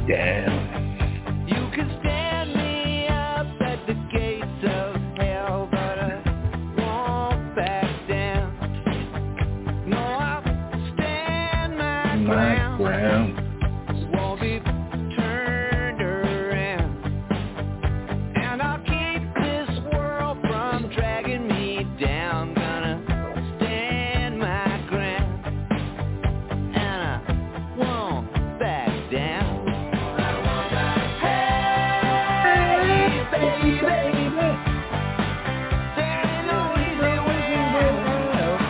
down. You can stand me up at the gates of hell, but I won't back down. No, I'll stand my ground. Won't be turned around. And I'll keep this world from dragging me down. Gonna stand my ground. And I won't back down. Hey, baby, there ain't no easy way out.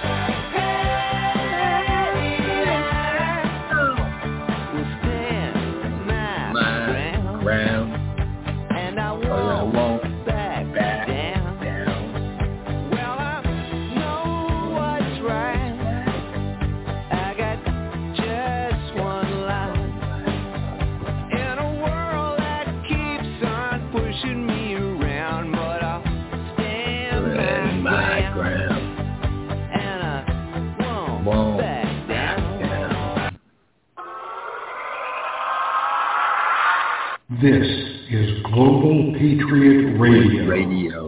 Hey, will stand my ground. And I won't back down. Well, I know what's right. I got just one line. In a world that keeps on pushing me around, but I'll stand my ground. And I won't back down. This is Global Patriot Radio.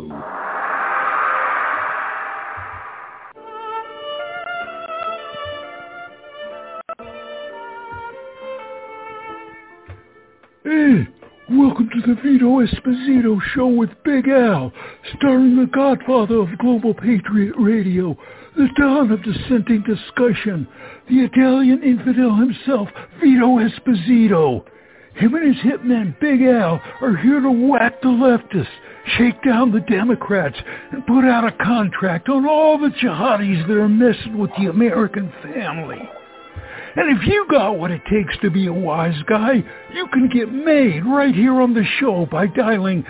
Hey, welcome to the Vito Esposito Show with Big Al, starring the godfather of Global Patriot Radio, the Don of dissenting discussion, the Italian infidel himself, Vito Esposito. Him and his hitman, Big Al, are here to whack the leftists, shake down the Democrats, and put out a contract on all the jihadis that are messing with the American family. And if you got what it takes to be a wise guy, you can get made right here on the show by dialing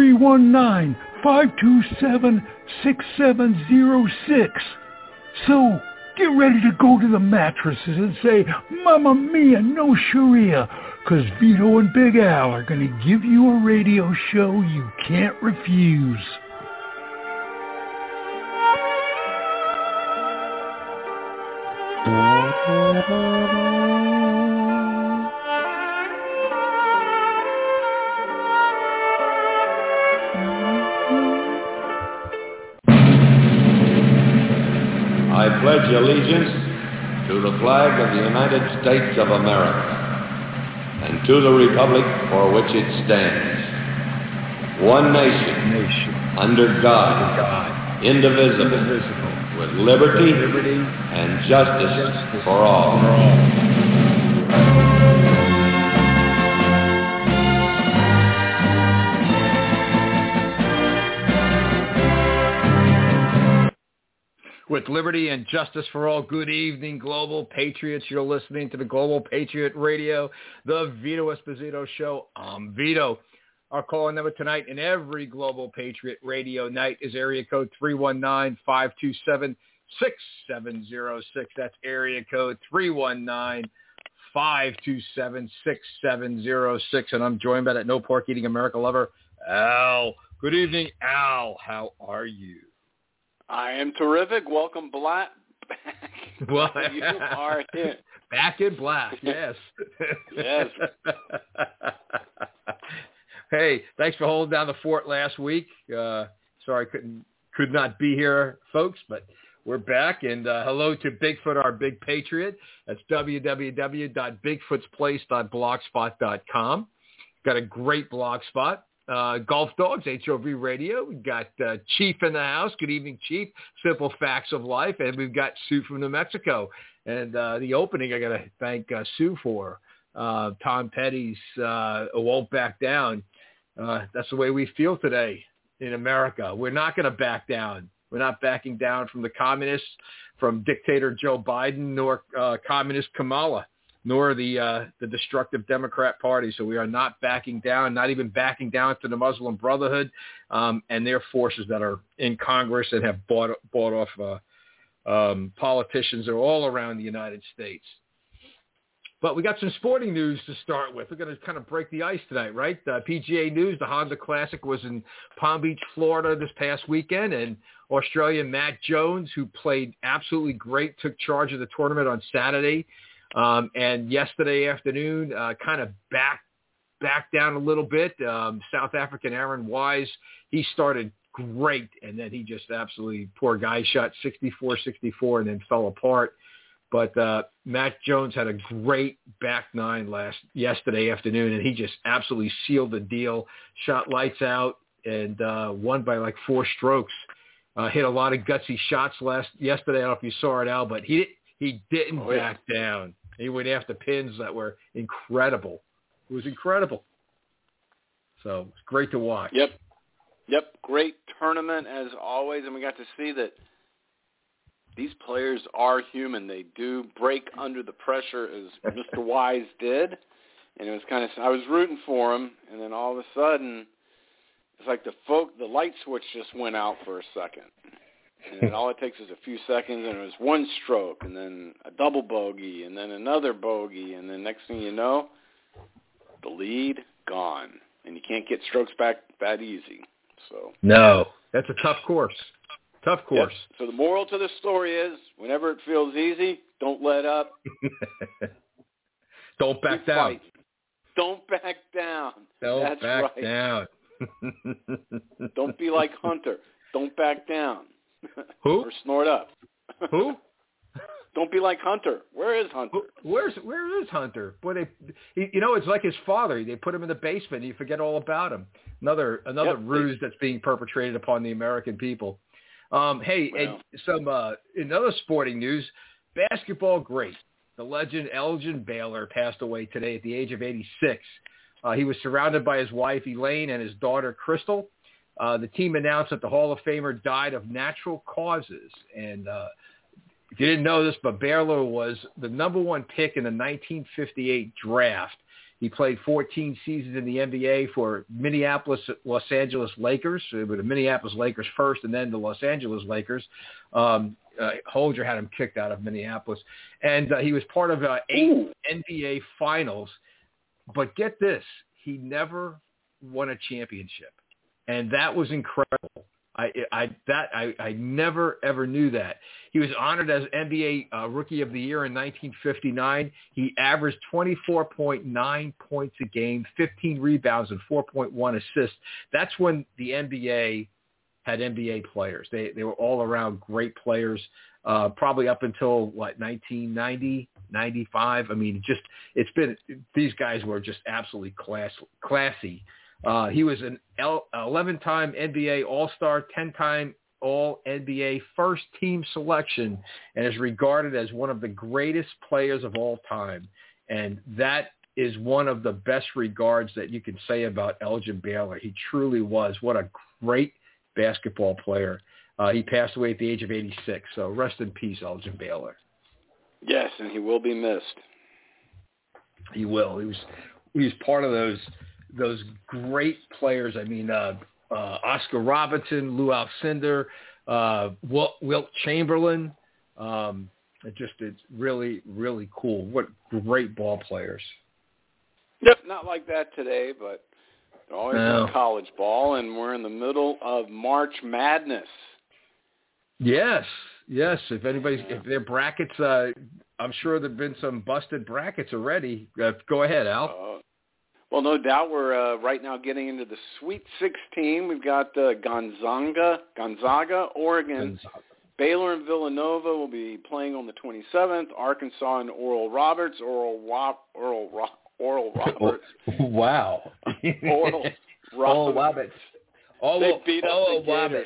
319-527-6706. So get ready to go to the mattresses and say, Mamma Mia, no Sharia, because Vito and Big Al are going to give you a radio show you can't refuse. I pledge allegiance to the flag of the United States of America and to the republic for which it stands, one nation, under God, indivisible, with liberty and justice for all. With liberty and justice for all, good evening, Global Patriots. You're listening to the Global Patriot Radio, the Vito Esposito Show. I'm Vito. Our call number tonight and every Global Patriot Radio night is area code 319-527-6706. That's area code 319-527-6706. And I'm joined by that no pork eating America lover, Al. Good evening, Al. How are you? I am terrific. Welcome back. Well, You are here. Back in black, yes. Yes. Hey, thanks for holding down the fort last week. Sorry could not be here, folks, but we're back. And hello to Bigfoot, our big patriot. That's www.bigfootsplace.blogspot.com. Got a great blog spot. Golf Dogs, HOV Radio. We've got Chief in the house. Good evening, Chief. Simple Facts of Life. And we've got Sue from New Mexico. And the opening, I got to thank Sue for. Tom Petty's Won't Back Down. That's the way we feel today in America. We're not going to back down. We're not backing down from the communists, from dictator Joe Biden, nor communist Kamala, nor the destructive Democrat Party. So we are not backing down, not even backing down to the Muslim Brotherhood and their forces that are in Congress and have bought off politicians that are all around the United States. But we got some sporting news to start with. We're going to kind of break the ice tonight, right? PGA news, the Honda Classic was in Palm Beach, Florida this past weekend, and Australian Matt Jones, who played absolutely great, took charge of the tournament on Saturday. And yesterday afternoon, kind of back down a little bit. South African Aaron Wise, he started great, and then he just absolutely, poor guy, shot 64-64 and then fell apart. But Matt Jones had a great back nine yesterday afternoon, and he just absolutely sealed the deal, shot lights out, and won by like 4 strokes. Hit a lot of gutsy shots yesterday. I don't know if you saw it, Al, but he didn't back down. He went after pins that were incredible. It was incredible. So it's great to watch. Yep. Great tournament as always, and we got to see that these players are human. They do break under the pressure, as Mr. Wise did, and it was kind of, I was rooting for him, and then all of a sudden, it's like the light switch just went out for a second, and then all it takes is a few seconds, and it was 1 stroke, and then a double bogey, and then another bogey, and then next thing you know, the lead gone, and you can't get strokes back that easy. So no, that's a tough course. Tough course. Yep. So the moral to the story is, whenever it feels easy, don't let up. Don't back down. Fight. Don't back down. Don't back right. down. Don't be like Hunter. Don't back down. Who? Or snort up. Who? Don't be like Hunter. Where is Hunter? Where is Hunter? Boy, it's like his father. They put him in the basement. And you forget all about him. Another ruse that's being perpetrated upon the American people. In other sporting news, basketball great. The legend Elgin Baylor passed away today at the age of 86. He was surrounded by his wife Elaine and his daughter Crystal. The team announced that the Hall of Famer died of natural causes. And if you didn't know this, but Baylor was the number 1 pick in the 1958 draft. He played 14 seasons in the NBA for Minneapolis, Los Angeles Lakers. It was the Minneapolis Lakers first and then the Los Angeles Lakers. Holger had him kicked out of Minneapolis. And he was part of 8 NBA finals. But get this, he never won a championship. And that was incredible. I never, ever knew that. He was honored as NBA Rookie of the Year in 1959. He averaged 24.9 points a game, 15 rebounds, and 4.1 assists. That's when the NBA had NBA players. They were all around great players, probably up until, 1990, 95. I mean, these guys were just absolutely classy. He was an 11-time NBA All-Star, 10-time All-NBA first-team selection, and is regarded as one of the greatest players of all time. And that is one of the best regards that you can say about Elgin Baylor. He truly was. What a great basketball player. He passed away at the age of 86, so rest in peace, Elgin Baylor. Yes, and he will be missed. He will. He was part of those great players. I mean, Oscar Robertson, Lou Alcindor, Wilt Chamberlain. It's really, really cool. What great ball players. Yep, not like that today, but they're always in college ball, and we're in the middle of March Madness. Yes. If their brackets, I'm sure there've been some busted brackets already. Go ahead, Al. Well, no doubt we're right now getting into the Sweet 16. We've got Gonzaga, Oregon. Baylor and Villanova will be playing on the 27th. Arkansas and Oral Roberts. Oral Roberts. Wow. Oral Roberts. They beat up the Gators.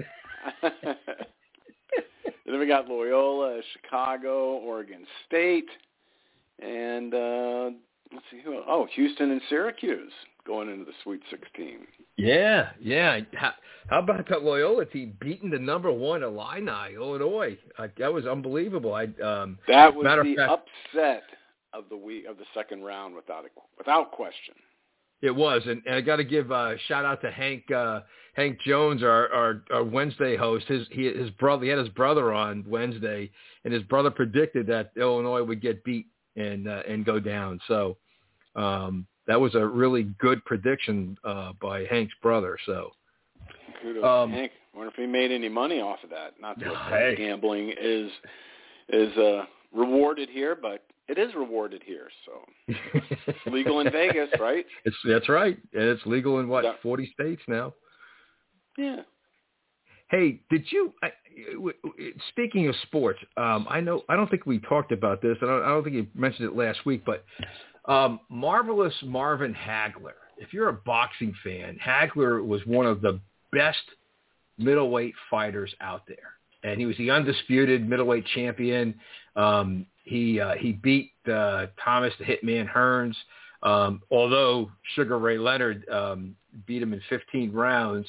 And then we got Loyola, Chicago, Oregon State, and let's see who. Houston and Syracuse going into the Sweet 16. Yeah. How about that Loyola team beating the number 1 Illini, Illinois? That was unbelievable. That was the upset of the week of the second round, without question. It was, and I got to give a shout out to Hank Jones, our Wednesday host. His brother, he had his brother on Wednesday, and his brother predicted that Illinois would get beat and go down. So that was a really good prediction by Hank's brother. So kudos to Hank. I wonder if he made any money off of that. Not that gambling is rewarded here, but It is rewarded here, so it's legal in Vegas, right? That's right. And it's legal in, 40 states now? Yeah. Hey, did you? Speaking of sports, I don't think we talked about this, and I don't think you mentioned it last week, but Marvelous Marvin Hagler. If you're a boxing fan, Hagler was one of the best middleweight fighters out there, and he was the undisputed middleweight champion. He beat Thomas the Hitman Hearns, although Sugar Ray Leonard beat him in 15 rounds.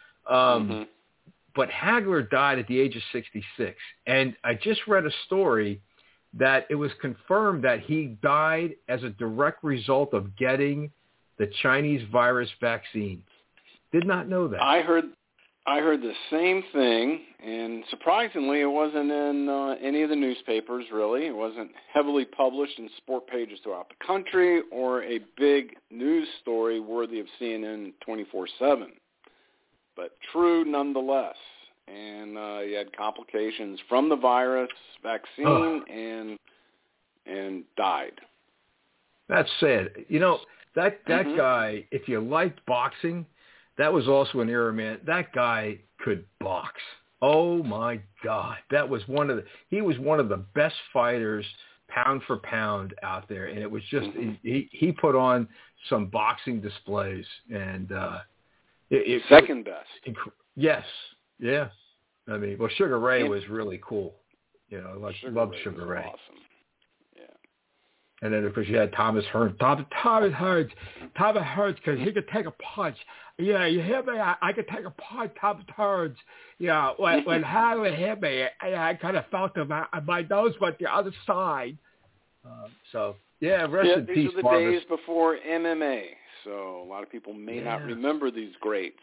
But Hagler died at the age of 66. And I just read a story that it was confirmed that he died as a direct result of getting the Chinese virus vaccine. Did not know that. I heard the same thing, and surprisingly, it wasn't in any of the newspapers, really. It wasn't heavily published in sport pages throughout the country or a big news story worthy of CNN 24/7. But true nonetheless. And he had complications from the virus vaccine and died. That's sad. You know, that guy, if you liked boxing, that was also an era, man. That guy could box. Oh my God. He was one of the best fighters pound for pound out there. And it was just, he put on some boxing displays and, second best. Yes. Yeah. I mean, well, Sugar Ray was really cool. You know, I loved Sugar Ray. Awesome. Yeah. And then, of course, you had Thomas Hearns. Thomas Hearns, because he could take a punch. Yeah, you hear me? I could take a punch, Thomas Hearns. Yeah, when Hagler hit me, I kind of felt my nose went the other side. Rest in peace, these are the days before MMA, so a lot of people may not remember these greats.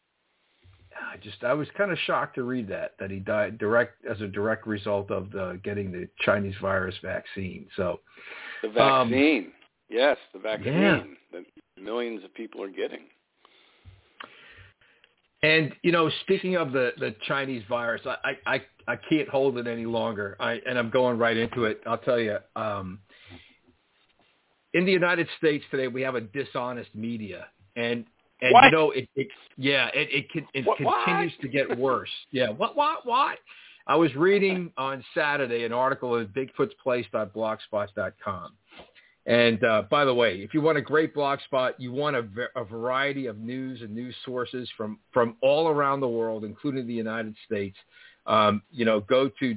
I was kind of shocked to read that he died as a direct result of getting the Chinese virus vaccine. So the vaccine, yes, the vaccine that millions of people are getting. And you know, speaking of the Chinese virus, I can't hold it any longer. And I'm going right into it. I'll tell you. In the United States today, we have a dishonest media, and what? You know, it continues to get worse. Yeah. What? I was reading on Saturday an article at bigfootsplace.blogspot.com. And by the way, if you want a great blog spot, you want a variety of news and news sources from all around the world, including the United States. Go to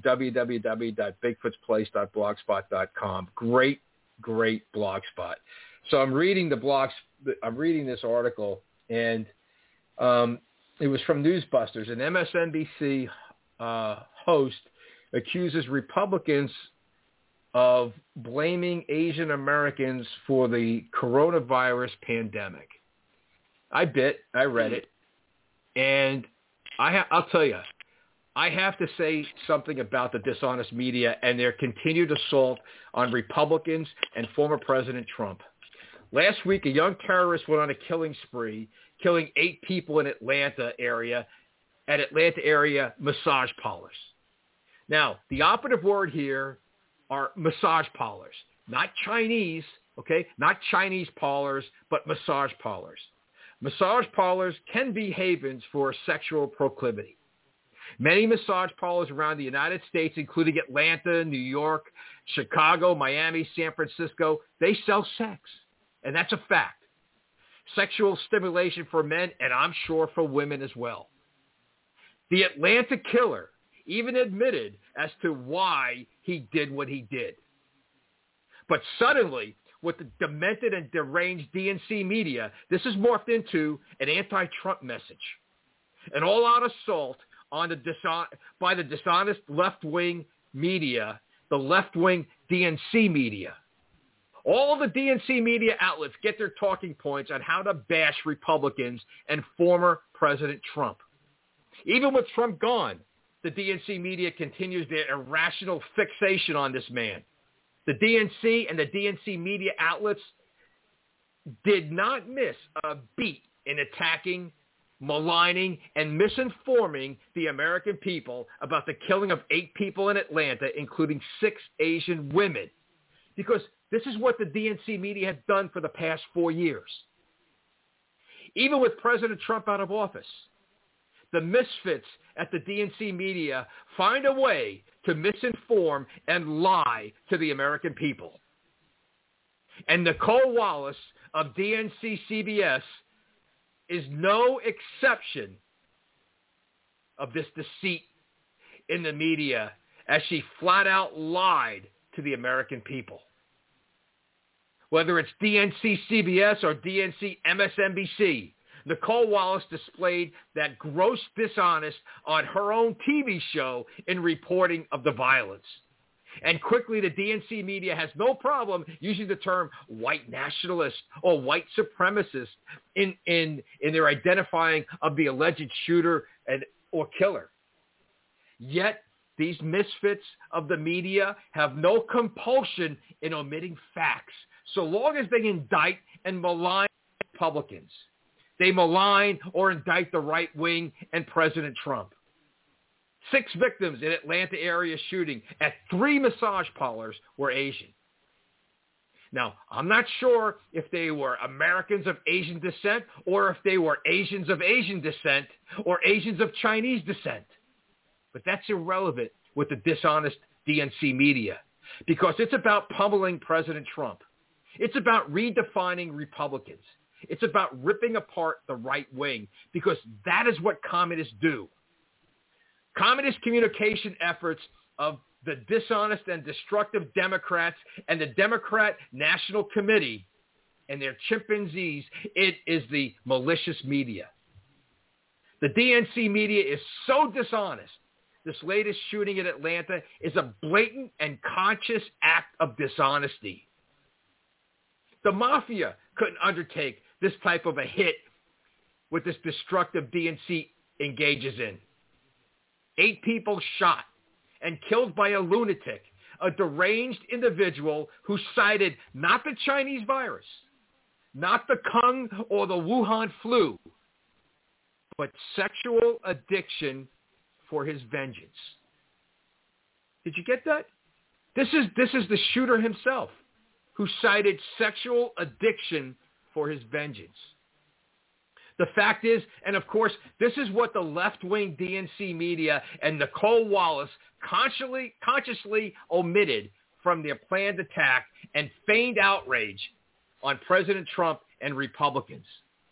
www.bigfootsplace.blogspot.com. Great blog spot. So I'm reading this article, and it was from Newsbusters. An MSNBC host accuses Republicans of blaming Asian Americans for the coronavirus pandemic. I read it, and I'll tell you, I have to say something about the dishonest media and their continued assault on Republicans and former President Trump. Last week, a young terrorist went on a killing spree, killing 8 people in Atlanta area massage parlors. Now, the operative word here are massage parlors, not Chinese, okay? Not Chinese parlors, but massage parlors. Massage parlors can be havens for sexual proclivity. Many massage parlors around the United States, including Atlanta, New York, Chicago, Miami, San Francisco, they sell sex. And that's a fact. Sexual stimulation for men, and I'm sure for women as well. The Atlanta killer even admitted as to why he did what he did. But suddenly, with the demented and deranged DNC media, this has morphed into an anti-Trump message. An all-out assault on by the dishonest left-wing media, the left-wing DNC media. All the DNC media outlets get their talking points on how to bash Republicans and former President Trump. Even with Trump gone, the DNC media continues their irrational fixation on this man. The DNC and the DNC media outlets did not miss a beat in attacking, maligning, and misinforming the American people about the killing of 8 people in Atlanta, including 6 Asian women. Because this is what the DNC media has done for the past 4 years. Even with President Trump out of office, the misfits at the DNC media find a way to misinform and lie to the American people. And Nicole Wallace of DNC CBS is no exception of this deceit in the media as she flat out lied to the American people. Whether it's DNC CBS or DNC MSNBC, Nicole Wallace displayed that gross dishonest on her own TV show in reporting of the violence. And quickly, the DNC media has no problem using the term white nationalist or white supremacist in their identifying of the alleged shooter or killer. Yet, these misfits of the media have no compulsion in omitting facts, so long as they indict and malign Republicans. They malign or indict the right wing and President Trump. 6 victims in Atlanta area shooting at 3 massage parlors were Asian. Now, I'm not sure if they were Americans of Asian descent or if they were Asians of Asian descent or Asians of Chinese descent. But that's irrelevant with the dishonest DNC media because it's about pummeling President Trump. It's about redefining Republicans. It's about ripping apart the right wing because that is what communists do. Communist communication efforts of the dishonest and destructive Democrats and the Democrat National Committee and their chimpanzees, it is the malicious media. The DNC media is so dishonest. This latest shooting in Atlanta is a blatant and conscious act of dishonesty. The mafia couldn't undertake this type of a hit with this destructive DNC engages in. 8 people shot and killed by a lunatic, a deranged individual who cited not the Chinese virus, not the Kung or the Wuhan flu, but sexual addiction for his vengeance. Did you get that? This is the shooter himself who cited sexual addiction for his vengeance. The fact is, and of course, this is what the left-wing DNC media and Nicole Wallace consciously omitted from their planned attack and feigned outrage on President Trump and Republicans.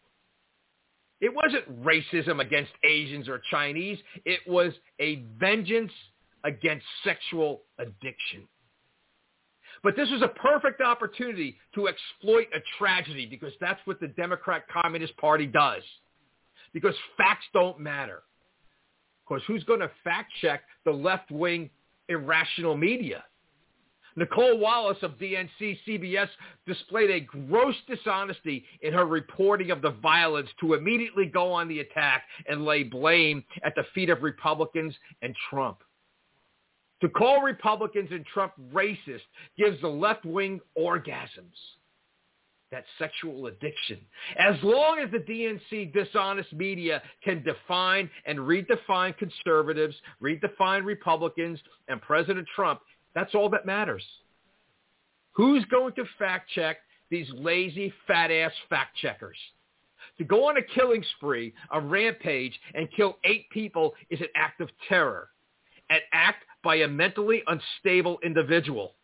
It wasn't racism against Asians or Chinese. It was a vengeance against sexual addiction. But this was a perfect opportunity to exploit a tragedy because that's what the Democrat Communist Party does. Because facts don't matter. Because who's going to fact check the left-wing irrational media? Nicole Wallace of DNC CBS displayed a gross dishonesty in her reporting of the violence to immediately go on the attack and lay blame at the feet of Republicans and Trump. To call Republicans and Trump racist gives the left wing orgasms. That sexual addiction. As long as the DNC dishonest media can define and redefine conservatives, redefine Republicans, and President Trump, that's all that matters. Who's going to fact check these lazy, fat-ass fact checkers? To go on a killing spree, a rampage, and kill 8 people is an act of terror. An act by a mentally unstable individual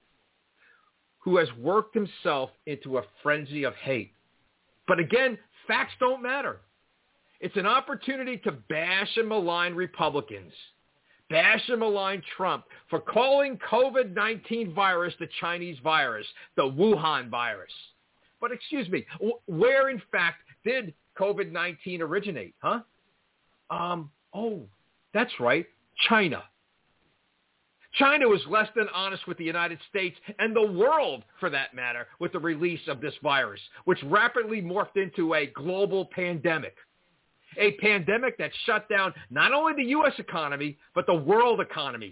who has worked himself into a frenzy of hate. But again, facts don't matter. It's an opportunity to bash and malign Republicans, bash and malign Trump for calling COVID-19 virus the Chinese virus, the Wuhan virus. But excuse me, where in fact did COVID-19 originate, huh? That's right, China. China was less than honest with the United States and the world, for that matter, with the release of this virus, which rapidly morphed into a global pandemic. A pandemic that shut down not only the U.S. economy, but the world economies.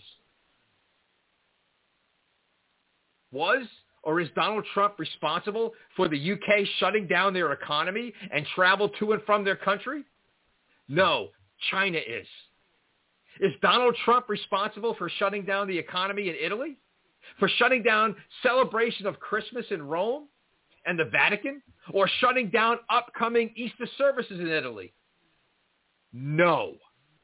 Was or is Donald Trump responsible for the UK shutting down their economy and travel to and from their country? No, China is. Is Donald Trump responsible for shutting down the economy in Italy? For shutting down celebration of Christmas in Rome and the Vatican? Or shutting down upcoming Easter services in Italy? No.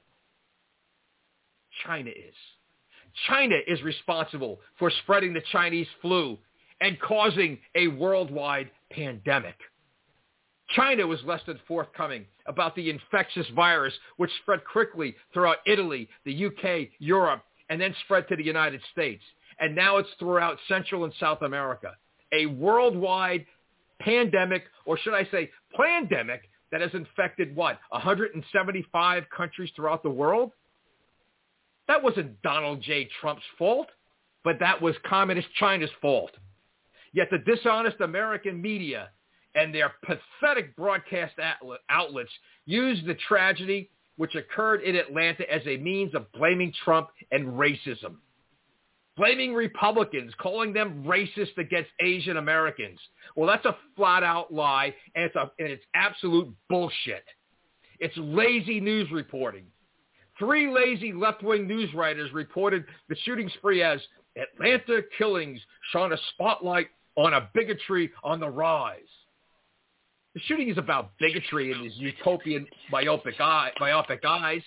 China is. China is responsible for spreading the Chinese flu and causing a worldwide pandemic. China was less than forthcoming about the infectious virus, which spread quickly throughout Italy, the UK, Europe, and then spread to the United States. And now it's throughout Central and South America. A worldwide pandemic, or should I say plandemic, that has infected, 175 countries throughout the world? That wasn't Donald J. Trump's fault, but that was Communist China's fault. Yet the dishonest American media and their pathetic broadcast outlets used the tragedy which occurred in Atlanta as a means of blaming Trump and racism. Blaming Republicans, calling them racist against Asian Americans. Well, that's a flat-out lie, and it's absolute bullshit. It's lazy news reporting. 3 lazy left-wing news writers reported the shooting spree as Atlanta killings shone a spotlight on a bigotry on the rise. The shooting is about bigotry in his utopian myopic eyes,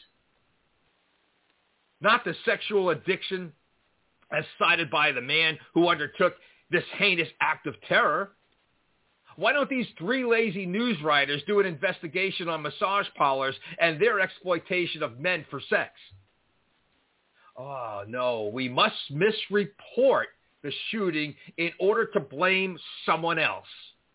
not the sexual addiction as cited by the man who undertook this heinous act of terror. Why don't these 3 lazy news writers do an investigation on massage parlors and their exploitation of men for sex? Oh, no, we must misreport the shooting in order to blame someone else.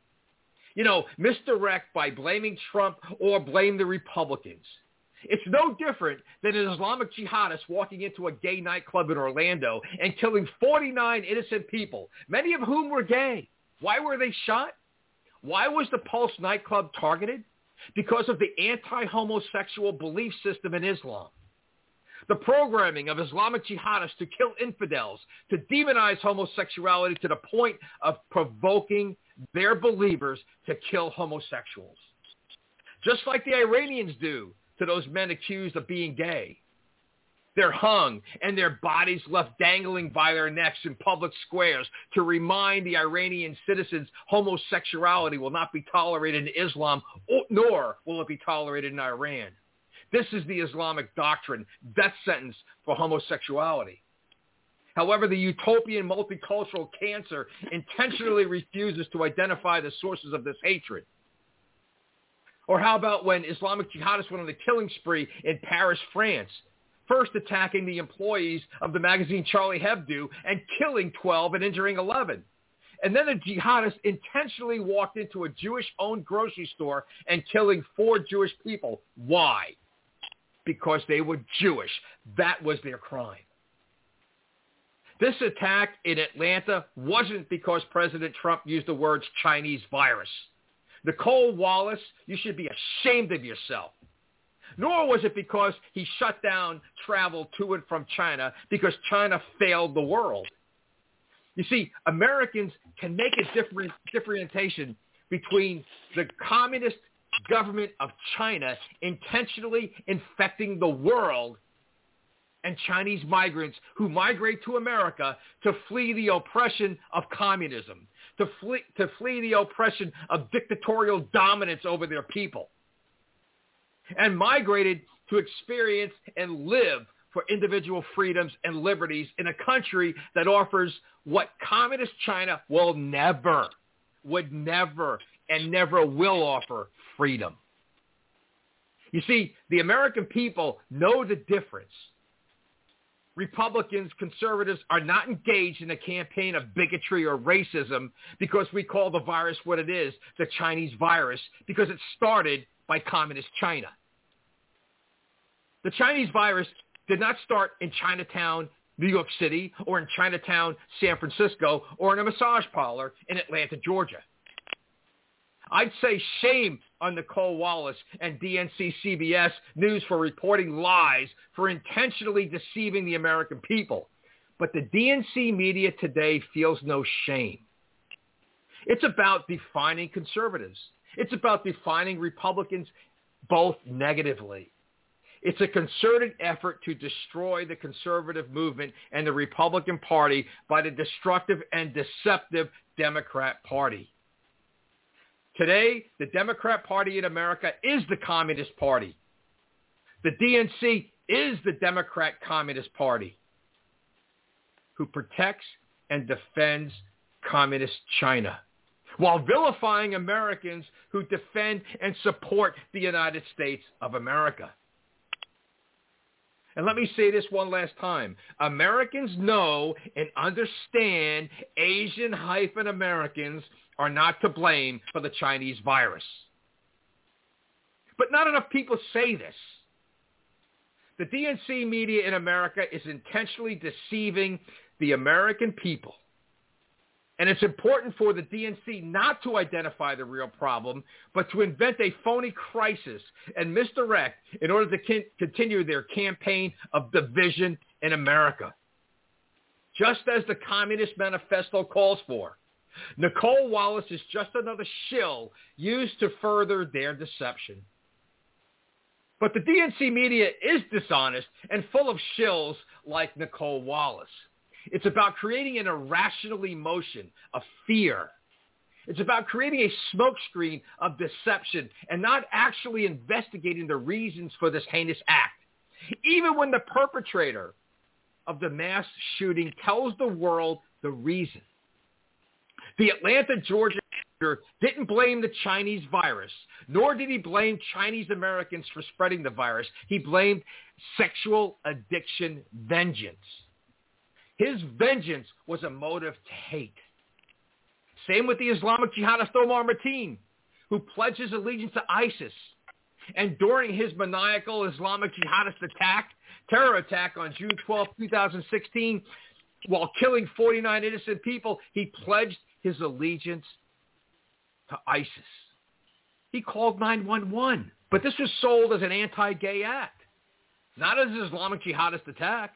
Misdirect by blaming Trump or blame the Republicans. It's no different than an Islamic jihadist walking into a gay nightclub in Orlando and killing 49 innocent people, many of whom were gay. Why were they shot? Why was the Pulse nightclub targeted? Because of the anti-homosexual belief system in Islam. The programming of Islamic jihadists to kill infidels, to demonize homosexuality to the point of provoking their believers to kill homosexuals. Just like the Iranians do to those men accused of being gay. They're hung and their bodies left dangling by their necks in public squares to remind the Iranian citizens homosexuality will not be tolerated in Islam, nor will it be tolerated in Iran. This is the Islamic doctrine, death sentence for homosexuality. However, the utopian multicultural cancer intentionally refuses to identify the sources of this hatred. Or how about when Islamic jihadists went on a killing spree in Paris, France, first attacking the employees of the magazine Charlie Hebdo and killing 12 and injuring 11. And then the jihadists intentionally walked into a Jewish-owned grocery store and killing 4 Jewish people. Why? Because they were Jewish. That was their crime. This attack in Atlanta wasn't because President Trump used the words Chinese virus. Nicole Wallace, you should be ashamed of yourself. Nor was it because he shut down travel to and from China because China failed the world. You see, Americans can make a differentiation between the communist government of China intentionally infecting the world and Chinese migrants who migrate to America to flee the oppression of communism, to flee the oppression of dictatorial dominance over their people, and migrated to experience and live for individual freedoms and liberties in a country that offers what communist China would never, and never will offer: freedom. You see, the American people know the difference. Republicans, conservatives are not engaged in a campaign of bigotry or racism because we call the virus what it is, the Chinese virus, because it started by communist China. The Chinese virus did not start in Chinatown, New York City, or in Chinatown, San Francisco, or in a massage parlor in Atlanta, Georgia. I'd say shame on Nicole Wallace and DNC CBS News for reporting lies, for intentionally deceiving the American people. But the DNC media today feels no shame. It's about defining conservatives. It's about defining Republicans both negatively. It's a concerted effort to destroy the conservative movement and the Republican Party by the destructive and deceptive Democrat Party. Today, the Democrat Party in America is the Communist Party. The DNC is the Democrat Communist Party who protects and defends Communist China while vilifying Americans who defend and support the United States of America. And let me say this one last time. Americans know and understand Asian-Americans are not to blame for the Chinese virus. But not enough people say this. The DNC media in America is intentionally deceiving the American people. And it's important for the DNC not to identify the real problem, but to invent a phony crisis and misdirect in order to continue their campaign of division in America. Just as the Communist Manifesto calls for. Nicole Wallace is just another shill used to further their deception. But the DNC media is dishonest and full of shills like Nicole Wallace. It's about creating an irrational emotion of fear. It's about creating a smokescreen of deception and not actually investigating the reasons for this heinous act. Even when the perpetrator of the mass shooting tells the world the reason. The Atlanta, Georgia shooter didn't blame the Chinese virus, nor did he blame Chinese Americans for spreading the virus. He blamed sexual addiction vengeance. His vengeance was a motive to hate. Same with the Islamic jihadist Omar Mateen, who pledged his allegiance to ISIS. And during his maniacal Islamic jihadist terror attack on June 12, 2016, while killing 49 innocent people, he pledged his allegiance to ISIS. He called 911. But this was sold as an anti-gay act, not as an Islamic jihadist attack.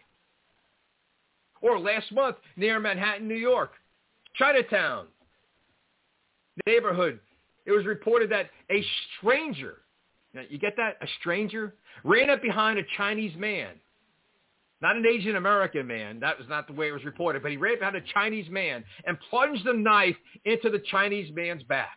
Or last month, near Manhattan, New York, Chinatown neighborhood, it was reported that a stranger, now you get that? A stranger ran up behind a Chinese man. Not an Asian American man. That was not the way it was reported. But he ran up behind a Chinese man and plunged the knife into the Chinese man's back.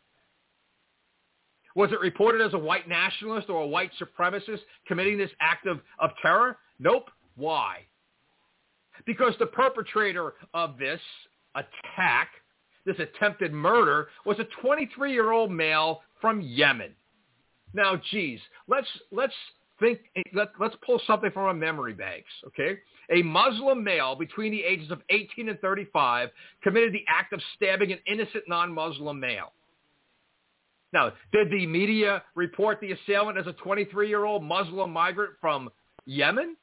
Was it reported as a white nationalist or a white supremacist committing this act of terror? Nope. Why? Because the perpetrator of this attack, this attempted murder, was a 23-year-old male from Yemen. Now, geez, let's pull something from our memory banks, okay? A Muslim male between the ages of 18 and 35 committed the act of stabbing an innocent non-Muslim male. Now, did the media report the assailant as a 23-year-old Muslim migrant from Yemen?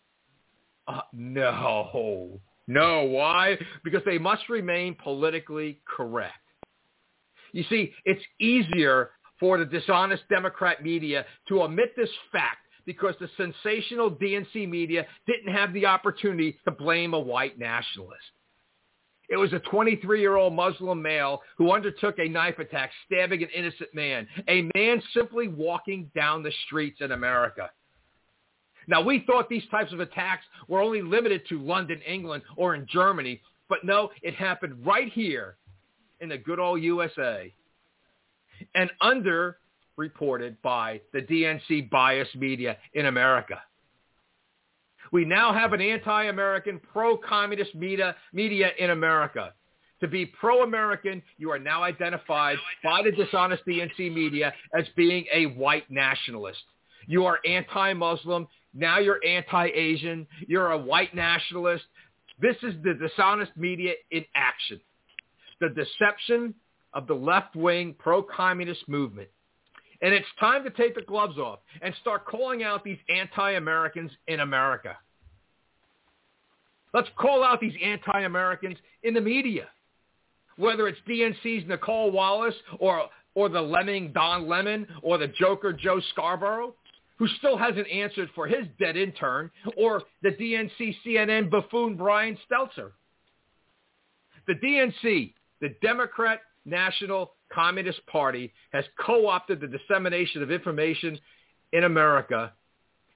No. Why? Because they must remain politically correct. You see, it's easier for the dishonest Democrat media to omit this fact because the sensational DNC media didn't have the opportunity to blame a white nationalist. It was a 23-year-old Muslim male who undertook a knife attack, stabbing an innocent man, a man simply walking down the streets in America. Now, we thought these types of attacks were only limited to London, England, or in Germany, but no, it happened right here in the good old USA and underreported by the DNC biased media in America. We now have an anti-American, pro-communist media in America. To be pro-American, you are now identified by the dishonest DNC media as being a white nationalist. You are anti-Muslim. Now you're anti-Asian. You're a white nationalist. This is the dishonest media in action. The deception of the left-wing pro-communist movement. And it's time to take the gloves off and start calling out these anti-Americans in America. Let's call out these anti-Americans in the media. Whether it's DNC's Nicole Wallace or the lemming Don Lemon or the Joker Joe Scarborough, who still hasn't answered for his dead intern, or the DNC CNN buffoon Brian Stelter. The DNC, the Democrat National Communist Party, has co-opted the dissemination of information in America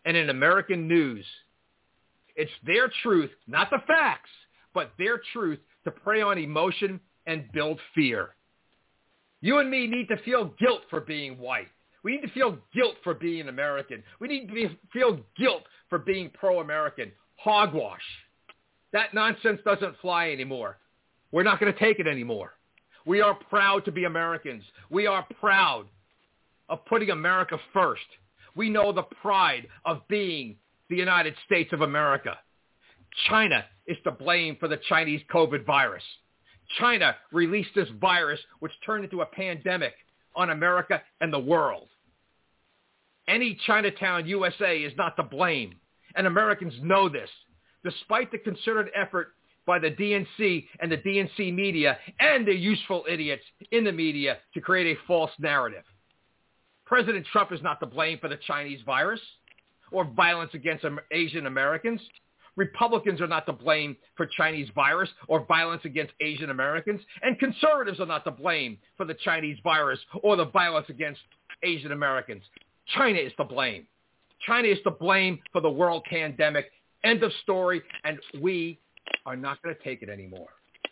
and in American news. It's their truth, not the facts, but their truth to prey on emotion and build fear. You and me need to feel guilt for being white. We need to feel guilt for being American. We need to feel guilt for being pro-American. Hogwash. That nonsense doesn't fly anymore. We're not going to take it anymore. We are proud to be Americans. We are proud of putting America first. We know the pride of being the United States of America. China is to blame for the Chinese COVID virus. China released this virus, which turned into a pandemic on America and the world. Any Chinatown, USA is not to blame, and Americans know this, despite the concerted effort by the DNC and the DNC media and the useful idiots in the media to create a false narrative. President Trump is not to blame for the Chinese virus or violence against Asian Americans. Republicans are not to blame for Chinese virus or violence against Asian Americans, and conservatives are not to blame for the Chinese virus or the violence against Asian Americans. China is to blame. China is to blame for the world pandemic. End of story, and we are not going to take it anymore.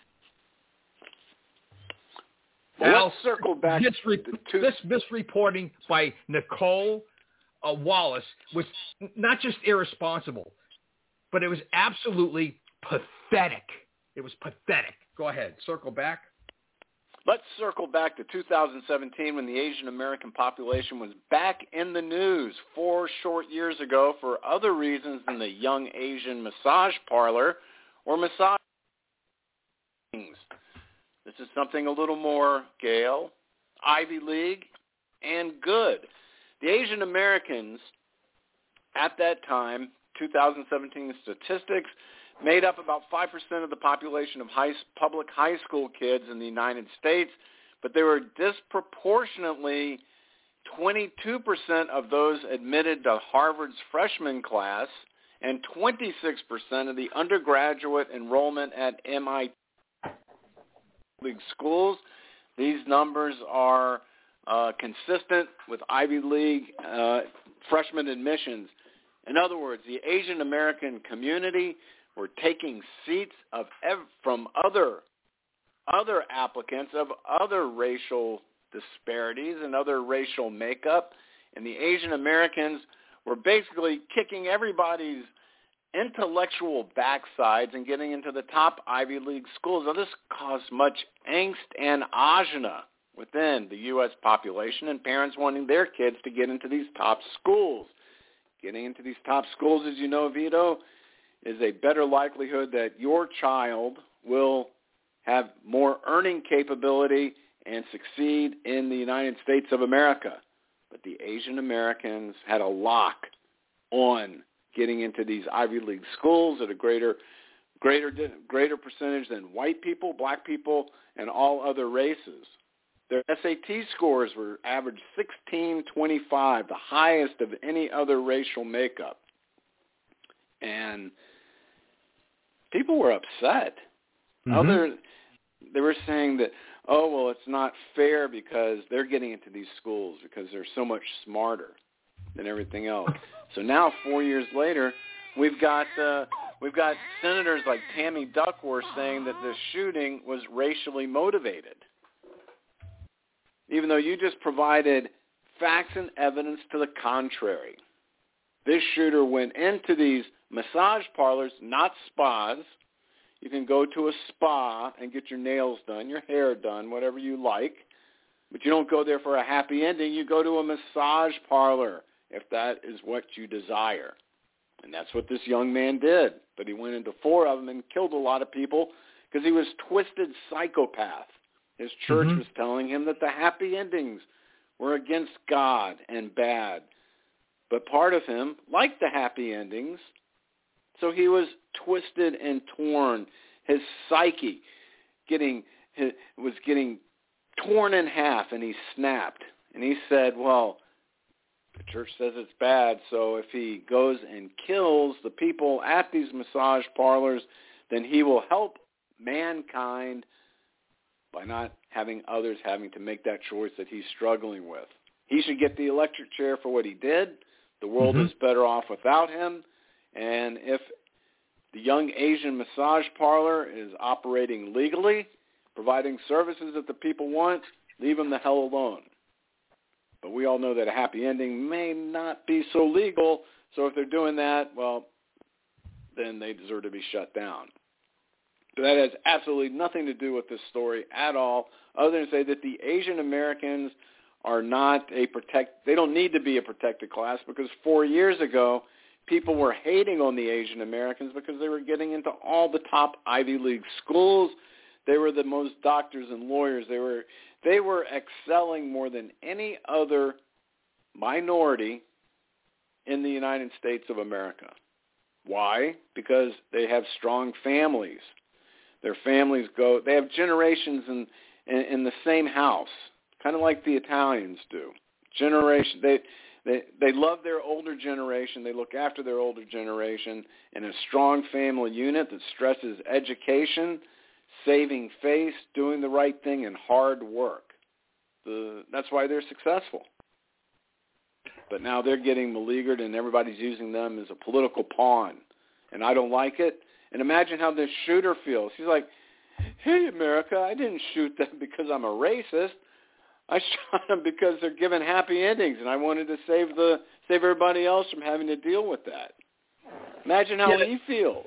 Well, let's circle back this misreporting by Nicole Wallace was not just irresponsible, but it was absolutely pathetic. It was pathetic. Go ahead. Circle back. Let's circle back to 2017 when the Asian American population was back in the news 4 short years ago for other reasons than the young Asian massage parlor or massage things. This is something a little more, Gail, Ivy League, and good. The Asian Americans at that time, 2017 statistics, made up about 5% of the population of public high school kids in the United States, but they were disproportionately 22% of those admitted to Harvard's freshman class and 26% of the undergraduate enrollment at MIT League schools. These numbers are consistent with Ivy League freshman admissions. In other words, the Asian American community were taking seats from other applicants of other racial disparities and other racial makeup, and the Asian Americans were basically kicking everybody's intellectual backsides and getting into the top Ivy League schools. Now, this caused much angst and ajna within the U.S. population and parents wanting their kids to get into these top schools. Getting into these top schools, as you know, Vito, is a better likelihood that your child will have more earning capability and succeed in the United States of America. But the Asian Americans had a lock on getting into these Ivy League schools at a greater percentage than white people, black people, and all other races. Their SAT scores were average 1625, the highest of any other racial makeup. And people were upset. Mm-hmm. They were saying that, oh, well, it's not fair because they're getting into these schools because they're so much smarter than everything else. So now, 4 years later, we've got senators like Tammy Duckworth saying that the shooting was racially motivated, even though you just provided facts and evidence to the contrary. This shooter went into these massage parlors, not spas. You can go to a spa and get your nails done, your hair done, whatever you like, but you don't go there for a happy ending. You go to a massage parlor if that is what you desire. And that's what this young man did. But he went into 4 of them and killed a lot of people because he was a twisted psychopath. His church was telling him that the happy endings were against God and bad. But part of him liked the happy endings, so he was twisted and torn. His psyche was getting torn in half, and he snapped. And he said, well, the church says it's bad, so if he goes and kills the people at these massage parlors, then he will help mankind by not having others having to make that choice that he's struggling with. He should get the electric chair for what he did, The world is better off without him. And if the Young Asian Massage Parlor is operating legally, providing services that the people want, leave them the hell alone. But we all know that a happy ending may not be so legal. So if they're doing that, well, then they deserve to be shut down. But that has absolutely nothing to do with this story at all, other than to say that the Asian Americans are not they don't need to be a protected class, because 4 years ago, people were hating on the Asian Americans because they were getting into all the top Ivy League schools. They were the most doctors and lawyers. They were excelling more than any other minority in the United States of America. Why? Because they have strong families. Their families they have generations in the same house, kind of like the Italians do. They love their older generation. They look after their older generation in a strong family unit that stresses education, saving face, doing the right thing, and hard work. That's why they're successful. But now they're getting beleaguered, and everybody's using them as a political pawn. And I don't like it. And imagine how this shooter feels. He's like, hey, America, I didn't shoot them because I'm a racist. I shot them because they're giving happy endings, and I wanted to save everybody else from having to deal with that. Imagine how he feels.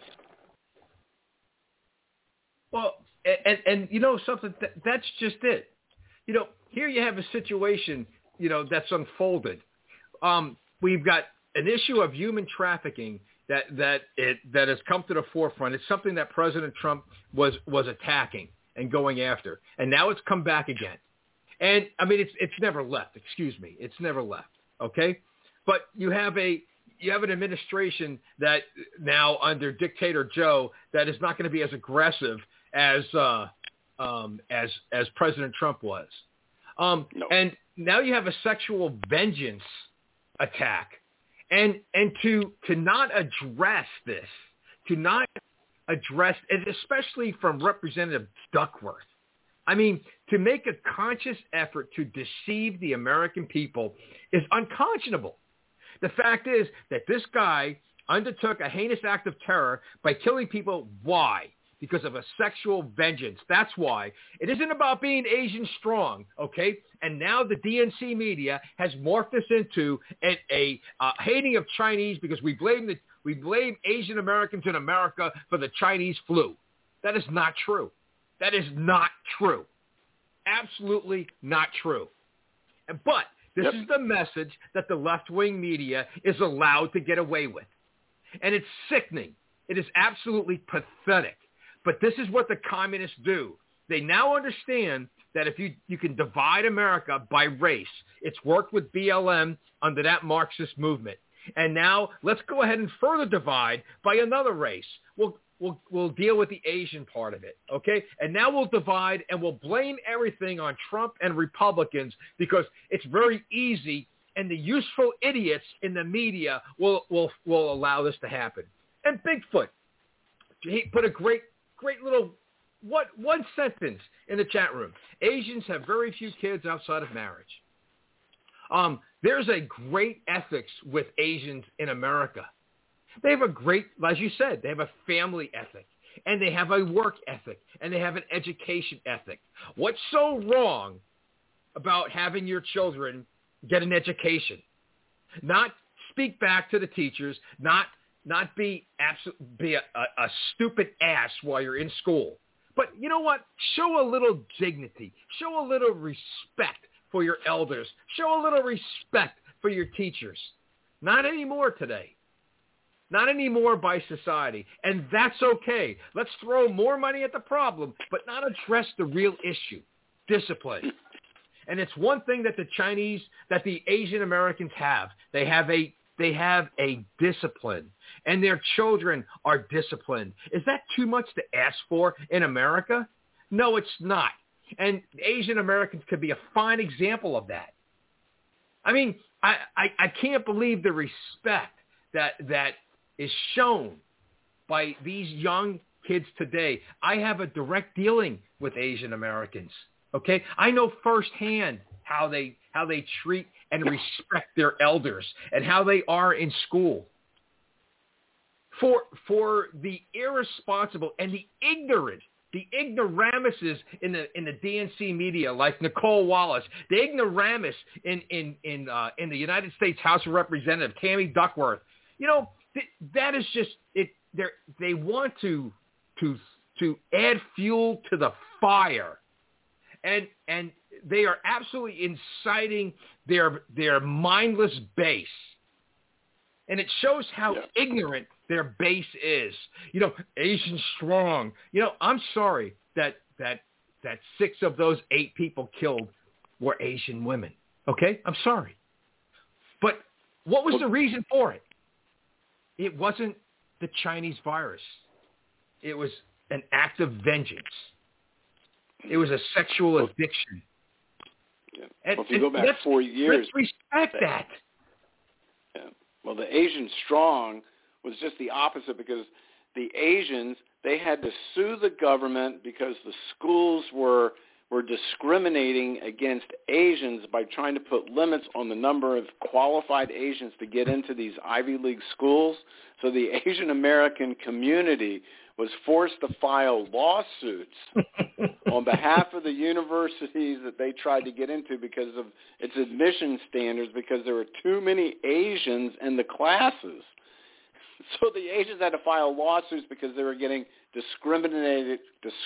Well, and you know something, that's just it. You know, here you have a situation, you know, that's unfolded. We've got an issue of human trafficking that has come to the forefront. It's something that President Trump was attacking and going after, and now it's come back again. And I mean, it's never left. Excuse me, it's never left. Okay, but you have an administration that now under Dictator Joe that is not going to be as aggressive as President Trump was. No. And now you have a sexual vengeance attack, and to not address this, and especially from Representative Duckworth. I mean, to make a conscious effort to deceive the American people is unconscionable. The fact is that this guy undertook a heinous act of terror by killing people. Why? Because of a sexual vengeance. That's why. It isn't about being Asian strong, okay? And now the DNC media has morphed this into a hating of Chinese because we blame Asian Americans in America for the Chinese flu. That is not true. That is not true. Absolutely not true. But this is the message that the left-wing media is allowed to get away with. And it's sickening. It is absolutely pathetic. But this is what the communists do. They now understand that if you can divide America by race, it's worked with BLM under that Marxist movement. And now let's go ahead and further divide by another race. We'll deal with the Asian part of it, okay? And now we'll divide and we'll blame everything on Trump and Republicans because it's very easy, and the useful idiots in the media will allow this to happen. And Bigfoot, he put a great little one sentence in the chat room. Asians have very few kids outside of marriage. There's a great ethics with Asians in America. They have a great, as you said, they have a family ethic, and they have a work ethic, and they have an education ethic. What's so wrong about having your children get an education? Not speak back to the teachers, not be a stupid ass while you're in school. But you know what? Show a little dignity. Show a little respect for your elders. Show a little respect for your teachers. Not anymore today. Not anymore by society. And that's okay. Let's throw more money at the problem, but not address the real issue, discipline. And it's one thing that the Asian Americans have. They have a discipline, and their children are disciplined. Is that too much to ask for in America? No, it's not. And Asian Americans could be a fine example of that. I mean, I can't believe the respect that is shown by these young kids today. I have a direct dealing with Asian Americans. Okay, I know firsthand how they treat and respect their elders and how they are in school. For the irresponsible and the ignoramuses in the DNC media, like Nicole Wallace, the ignoramus in the United States House of Representatives, Tammy Duckworth. That is just it. They want to add fuel to the fire, and they are absolutely inciting their mindless base, and it shows how ignorant their base is. Asian strong. I'm sorry that 6 of those 8 people killed were Asian women. Okay? I'm sorry. But what was the reason for it? It wasn't the Chinese virus. It was an act of vengeance. It was a sexual addiction. Yeah. Well, if you go back 4 years... Let's respect that. Yeah. Well, the Asian strong was just the opposite, because the Asians, they had to sue the government because the schools were discriminating against Asians by trying to put limits on the number of qualified Asians to get into these Ivy League schools. So the Asian American community was forced to file lawsuits on behalf of the universities that they tried to get into because of its admission standards, because there were too many Asians in the classes. So the Asians had to file lawsuits because they were getting discriminated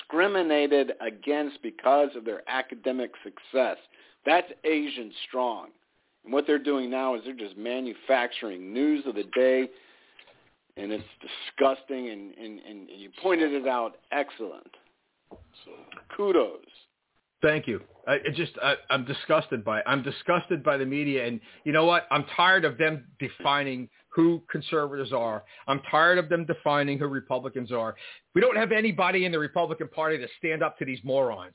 against because of their academic success. That's Asian strong. And what they're doing now is they're just manufacturing news of the day, and it's disgusting, and you pointed it out excellent. So kudos. Thank you. I'm disgusted by the media, and you know what? I'm tired of them defining who conservatives are. I'm tired of them defining who Republicans are. We don't have anybody in the Republican Party to stand up to these morons.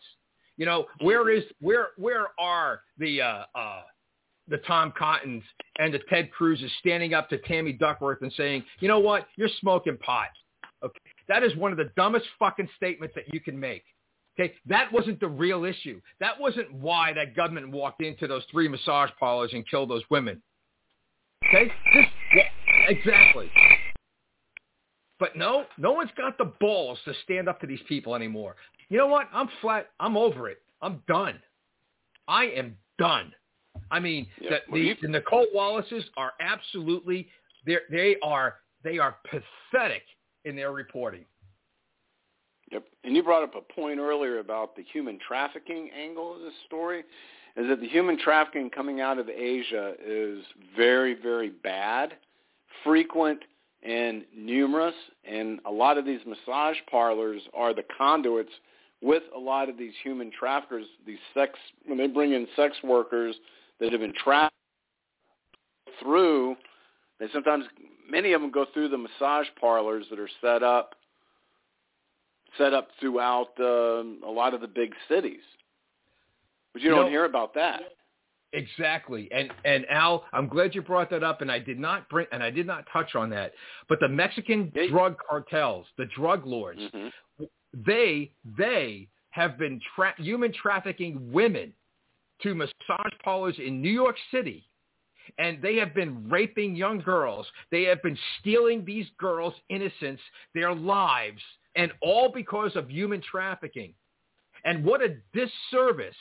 Where are the Tom Cottons and the Ted Cruzes standing up to Tammy Duckworth and saying, you know what, you're smoking pot. Okay, that is one of the dumbest fucking statements that you can make. Okay, that wasn't the real issue. That wasn't why that government walked into those 3 massage parlors and killed those women. Okay, exactly. But no one's got the balls to stand up to these people anymore. You know what? I'm over it. I'm done. I am done. I mean, the Nicole Wallaces are absolutely, they are pathetic in their reporting. Yep. And you brought up a point earlier about the human trafficking angle of this story, is that the human trafficking coming out of Asia is very, very bad, frequent, and numerous. And a lot of these massage parlors are the conduits with a lot of these human traffickers, when they bring in sex workers that have been trafficked through, many of them go through the massage parlors that are set up throughout a lot of the big cities. But you don't hear about that. Exactly. And Al, I'm glad you brought that up, and I did not touch on that. But the Mexican drug cartels, the drug lords, they have been human trafficking women to massage parlors in New York City, and they have been raping young girls. They have been stealing these girls' innocence, their lives, and all because of human trafficking. And what a disservice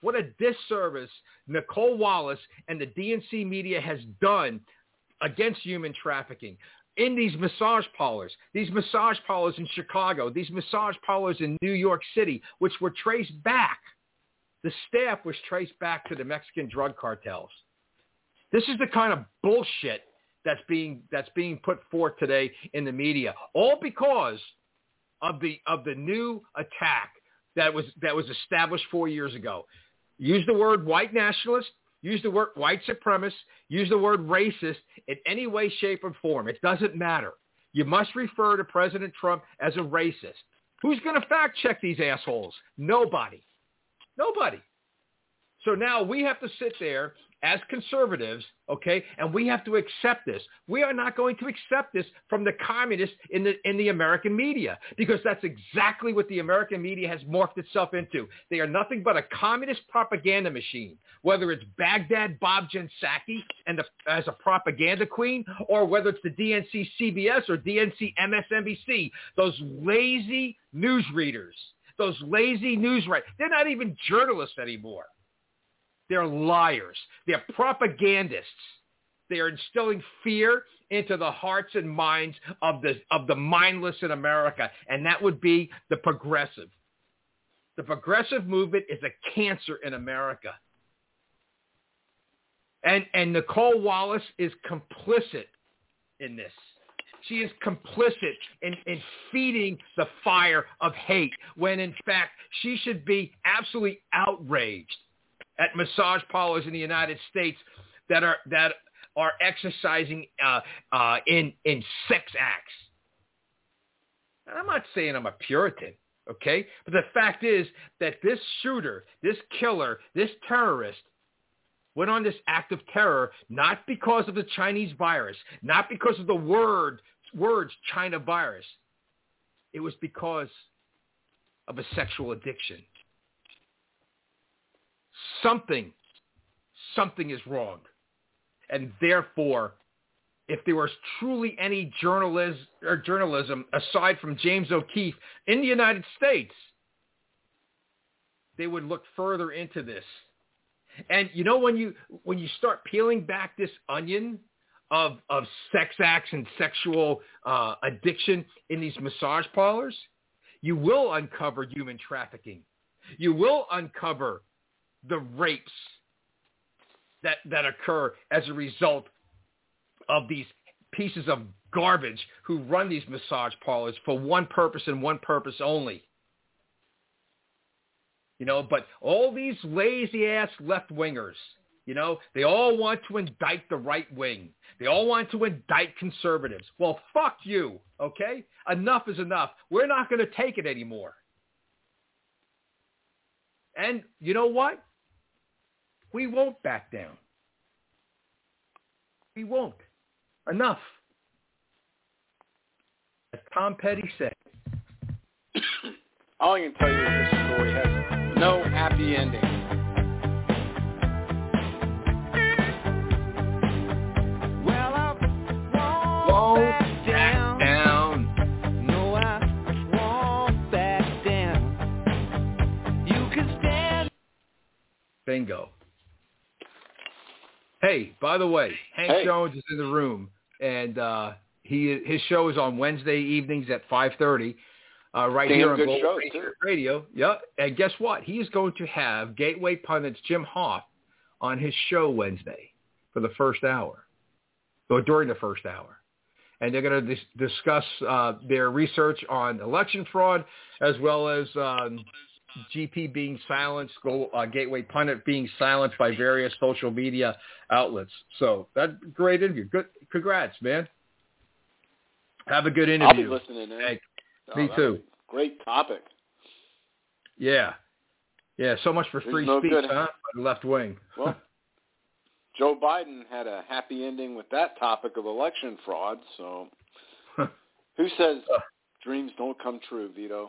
Nicole Wallace and the DNC media has done against human trafficking in these massage parlors in Chicago, these massage parlors in New York City, which were traced back. The staff was traced back to the Mexican drug cartels. This is the kind of bullshit that's being put forth today in the media, all because of the new attack that was established 4 years ago. Use the word white nationalist, use the word white supremacist, use the word racist in any way, shape, or form. It doesn't matter. You must refer to President Trump as a racist. Who's going to fact check these assholes? Nobody. So now we have to sit there as conservatives, okay, and we have to accept this. We are not going to accept this from the communists in the American media, because that's exactly what the American media has morphed itself into. They are nothing but a communist propaganda machine, whether it's Baghdad Bob Jensaki as a propaganda queen, or whether it's the DNC CBS or DNC MSNBC, those lazy newsreaders, those lazy news writers. They're not even journalists anymore. They're liars. They're propagandists. They are instilling fear into the hearts and minds of the mindless in America, and that would be the progressive. The progressive movement is a cancer in America. And Nicole Wallace is complicit in this. She is complicit in feeding the fire of hate, when in fact she should be absolutely outraged at massage parlors in the United States that are exercising in sex acts. And I'm not saying I'm a Puritan, okay? But the fact is that this shooter, this killer, this terrorist went on this act of terror not because of the Chinese virus, not because of the words China virus. It was because of a sexual addiction. Something is wrong. And therefore, if there was truly any journalism aside from James O'Keefe in the United States, they would look further into this. And you know, when you start peeling back this onion of sex acts and sexual addiction in these massage parlors, you will uncover human trafficking. You will uncover the rapes that occur as a result of these pieces of garbage who run these massage parlors for one purpose and one purpose only. You know, but all these lazy-ass left-wingers, you know, they all want to indict the right wing. They all want to indict conservatives. Well, fuck you, okay? Enough is enough. We're not going to take it anymore. And you know what? We won't back down. We won't. Enough. As Tom Petty said. All I can tell you is this story has no happy ending. Well, I won't back down. No, I won't back down. You can stand. Bingo. Hey, by the way, Hank Jones is in the room, and his show is on Wednesday evenings at 5:30, right here on Global Patriot Radio. Yeah, and guess what? He is going to have Gateway Pundit's Jim Hoff on his show Wednesday for the first hour, or during the first hour, and they're going to discuss their research on election fraud, as well as GP being silenced, Gateway Pundit being silenced by various social media outlets. So that's a great interview. Good, congrats, man. Have a good interview. I'll be listening in. Hey, me too. Great topic. Yeah. So much for free speech, huh? By the left wing. Well, Joe Biden had a happy ending with that topic of election fraud. So who says dreams don't come true, Vito?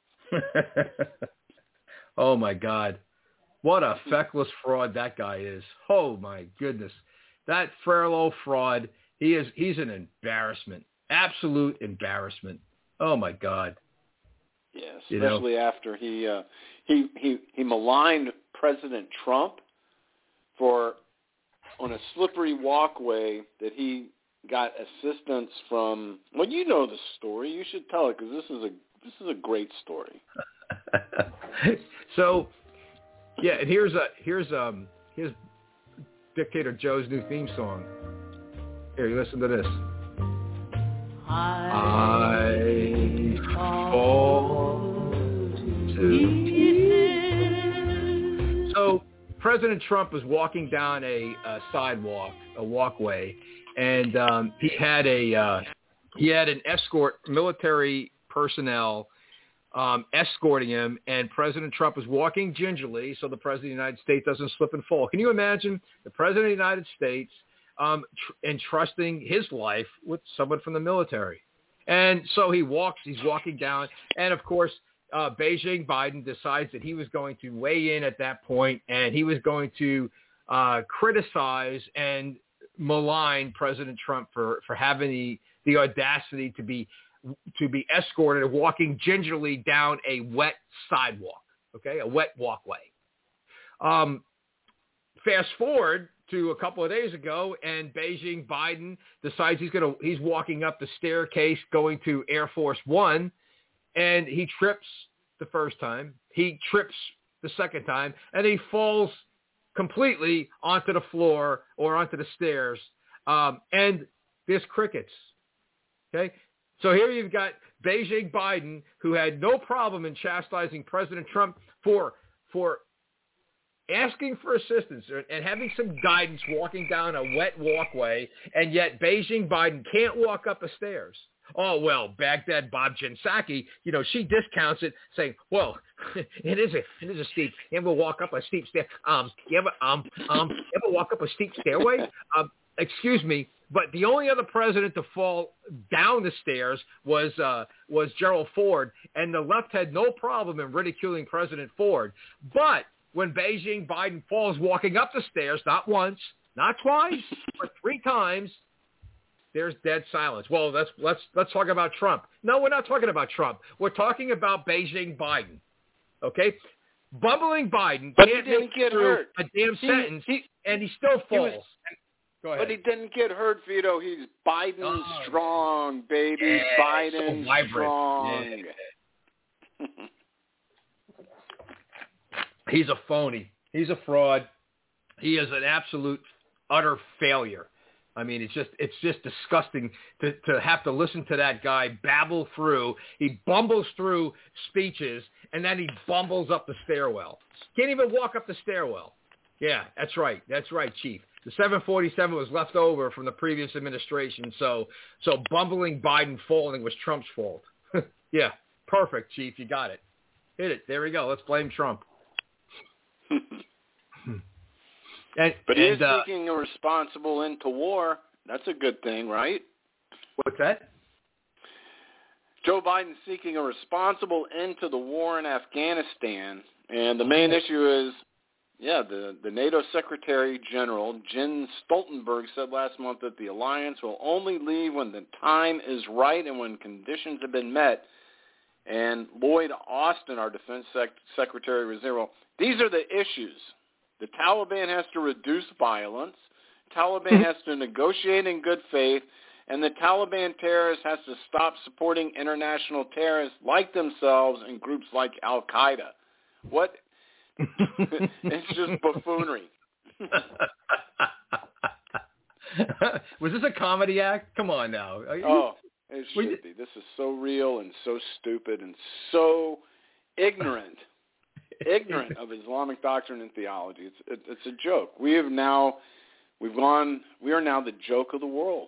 Oh, my God. What a feckless fraud that guy is. Oh, my goodness. That Fairlow fraud, he's an embarrassment. Absolute embarrassment. Oh, my God. Yeah, especially after he maligned President Trump for, on a slippery walkway, that he got assistance from, well, you know the story. You should tell it, because this is a great story. So, yeah, and here's Dictator Joe's new theme song. Here, you listen to this. I fall to pieces. So, President Trump was walking down a walkway, and he had an escort, military personnel, escorting him, and President Trump is walking gingerly so the President of the United States doesn't slip and fall. Can you imagine the President of the United States entrusting his life with someone from the military? And so he's walking down, and of course, Beijing Biden decides that he was going to weigh in at that point, and he was going to criticize and malign President Trump for having the audacity to be escorted walking gingerly down a wet sidewalk, okay, a wet walkway. Fast forward to a couple of days ago, and Beijing Biden decides he's walking up the staircase going to Air Force One, and he trips the first time, he trips the second time, and he falls completely onto the floor or onto the stairs, and there's crickets. Okay, so here you've got Beijing Biden, who had no problem in chastising President Trump for asking for assistance and having some guidance walking down a wet walkway, and yet Beijing Biden can't walk up the stairs. Oh, well, Baghdad Bob Jinsaki, she discounts it, saying, well, it is a steep. You ever walk up a steep stair? You ever walk up a steep stairway? Excuse me, but the only other president to fall down the stairs was Gerald Ford, and the left had no problem in ridiculing President Ford. But when Beijing Biden falls walking up the stairs, not once, not twice, but 3 times, there's dead silence. Well, let's talk about Trump. No, we're not talking about Trump. We're talking about Beijing Biden. Okay? Bumbling Biden can't make through a damn sentence, and he still falls. Go ahead. But he didn't get hurt, Vito. He's Biden strong, baby. Yeah, Biden so strong. Yeah. He's a phony. He's a fraud. He is an absolute, utter failure. I mean, it's just disgusting to have to listen to that guy babble through. He bumbles through speeches, and then he bumbles up the stairwell. Can't even walk up the stairwell. Yeah, that's right. That's right, Chief. The 747 was left over from the previous administration, so bumbling Biden falling was Trump's fault. Yeah, perfect, Chief. You got it. Hit it. There we go. Let's blame Trump. But he is seeking a responsible end to war. That's a good thing, right? What's that? Joe Biden's seeking a responsible end to the war in Afghanistan. And the main issue is, the NATO Secretary General, Jens Stoltenberg, said last month that the alliance will only leave when the time is right and when conditions have been met. And Lloyd Austin, our defense secretary, was there. Well, these are the issues. The Taliban has to reduce violence. Taliban has to negotiate in good faith. And the Taliban terrorists has to stop supporting international terrorists like themselves and groups like Al-Qaeda. What? It's just buffoonery. Was this a comedy act? Come on now. It should be. This is so real and so stupid and so ignorant of Islamic doctrine and theology. It's a joke. We are now the joke of the world.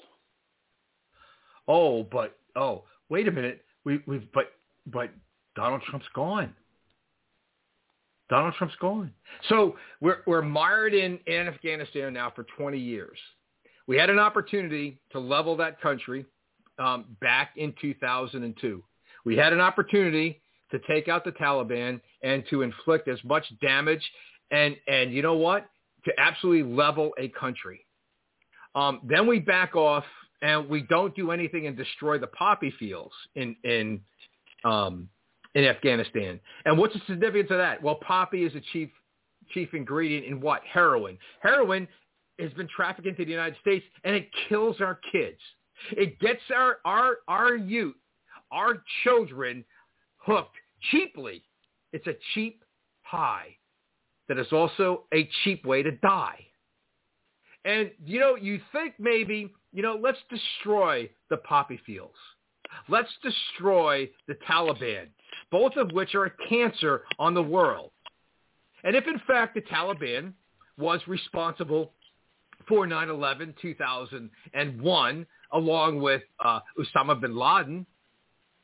Wait a minute. But Donald Trump's gone. Donald Trump's gone. So we're mired in Afghanistan now for 20 years. We had an opportunity to level that country back in 2002. We had an opportunity to take out the Taliban and to inflict as much damage and you know what? To absolutely level a country. Then we back off and we don't do anything and destroy the poppy fields in Afghanistan. And what's the significance of that? Well, poppy is a chief ingredient in what? Heroin. Heroin has been trafficked into the United States, and it kills our kids. It gets our youth, our children hooked cheaply. It's a cheap high that is also a cheap way to die. And, you think maybe, let's destroy the poppy fields. Let's destroy the Taliban, both of which are a cancer on the world. And if, in fact, the Taliban was responsible for 9/11, 2001, along with Osama bin Laden,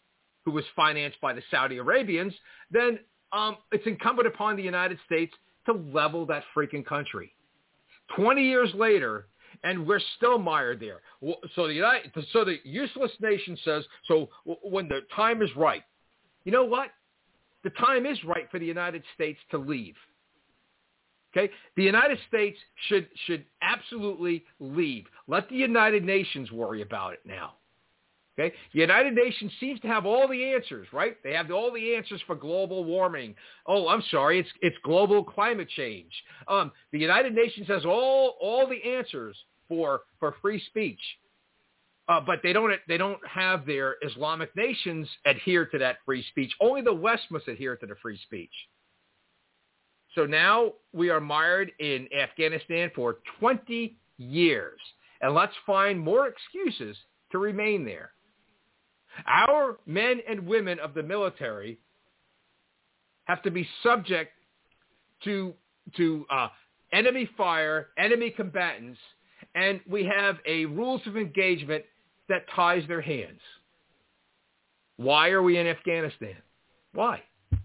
who was financed by the Saudi Arabians, then it's incumbent upon the United States to level that freaking country. 20 years later, and we're still mired there. So the useless nation says, so when the time is right, you know what? The time is right for the United States to leave. Okay? The United States should absolutely leave. Let the United Nations worry about it now. Okay? The United Nations seems to have all the answers, right? They have all the answers for global warming. Oh, I'm sorry, it's global climate change. The United Nations has all the answers for free speech. But they don't have their Islamic nations adhere to that free speech. Only the West must adhere to the free speech. So now we are mired in Afghanistan for 20 years. And let's find more excuses to remain there. Our men and women of the military have to be subject to enemy fire, enemy combatants, and we have a rules of engagement that ties their hands. Why are we in Afghanistan? Why?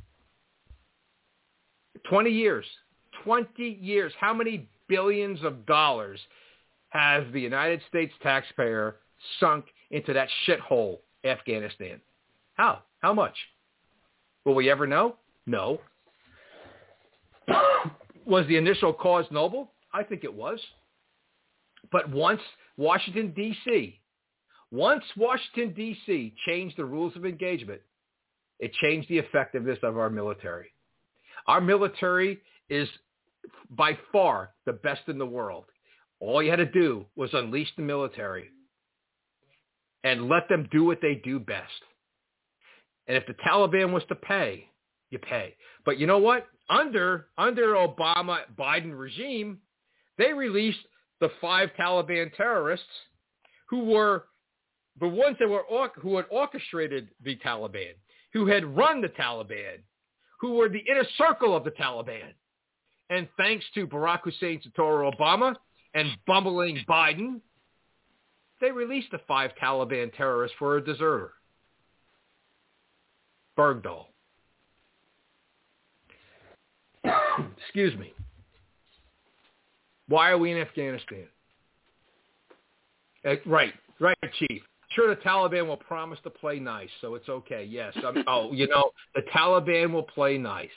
20 years. 20 years. How many billions of dollars has the United States taxpayer sunk into that shithole, Afghanistan? How? How much? Will we ever know? No. Was the initial cause noble? I think it was. But once Washington, D.C. changed the rules of engagement, it changed the effectiveness of our military. Our military is by far the best in the world. All you had to do was unleash the military and let them do what they do best. And if the Taliban was to pay, you pay. But you know what? Under Obama-Biden regime, they released the 5 Taliban terrorists who were the ones that who had orchestrated the Taliban, who had run the Taliban, who were the inner circle of the Taliban. And thanks to Barack Hussein Satoru Obama and bumbling Biden, they released the 5 Taliban terrorists for a deserter. Bergdahl. Excuse me. Why are we in Afghanistan? Right, Chief. Sure, the Taliban will promise to play nice, so it's okay. Yes. The Taliban will play nice.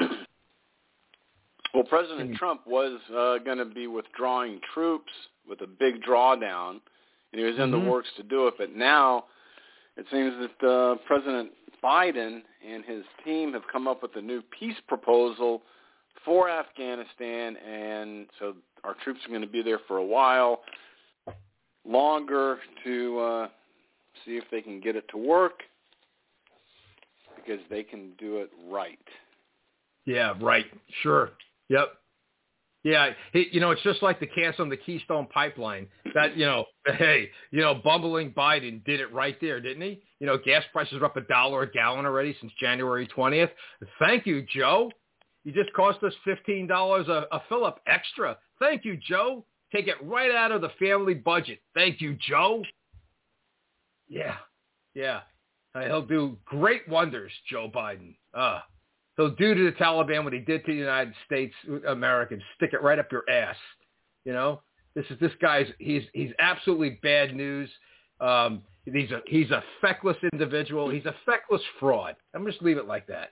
Well, President Trump was going to be withdrawing troops with a big drawdown, and he was in the works to do it. But now it seems that President Biden and his team have come up with a new peace proposal for Afghanistan, and so our troops are going to be there for a while longer to see if they can get it to work, because they can do it right. Yeah, right. Sure. Yep. Yeah, it's just like the cancel on the Keystone Pipeline. That, bumbling Biden did it right there, didn't he? Gas prices are up $1 a gallon already since January 20th. Thank you, Joe. You just cost us $15 a fill-up extra. Thank you, Joe. Take it right out of the family budget. Thank you, Joe. Yeah. He'll do great wonders, Joe Biden. He'll do to the Taliban what he did to the United States Americans. Stick it right up your ass. This guy's he's absolutely bad news. He's a feckless individual. He's a feckless fraud. I'm just leave it like that.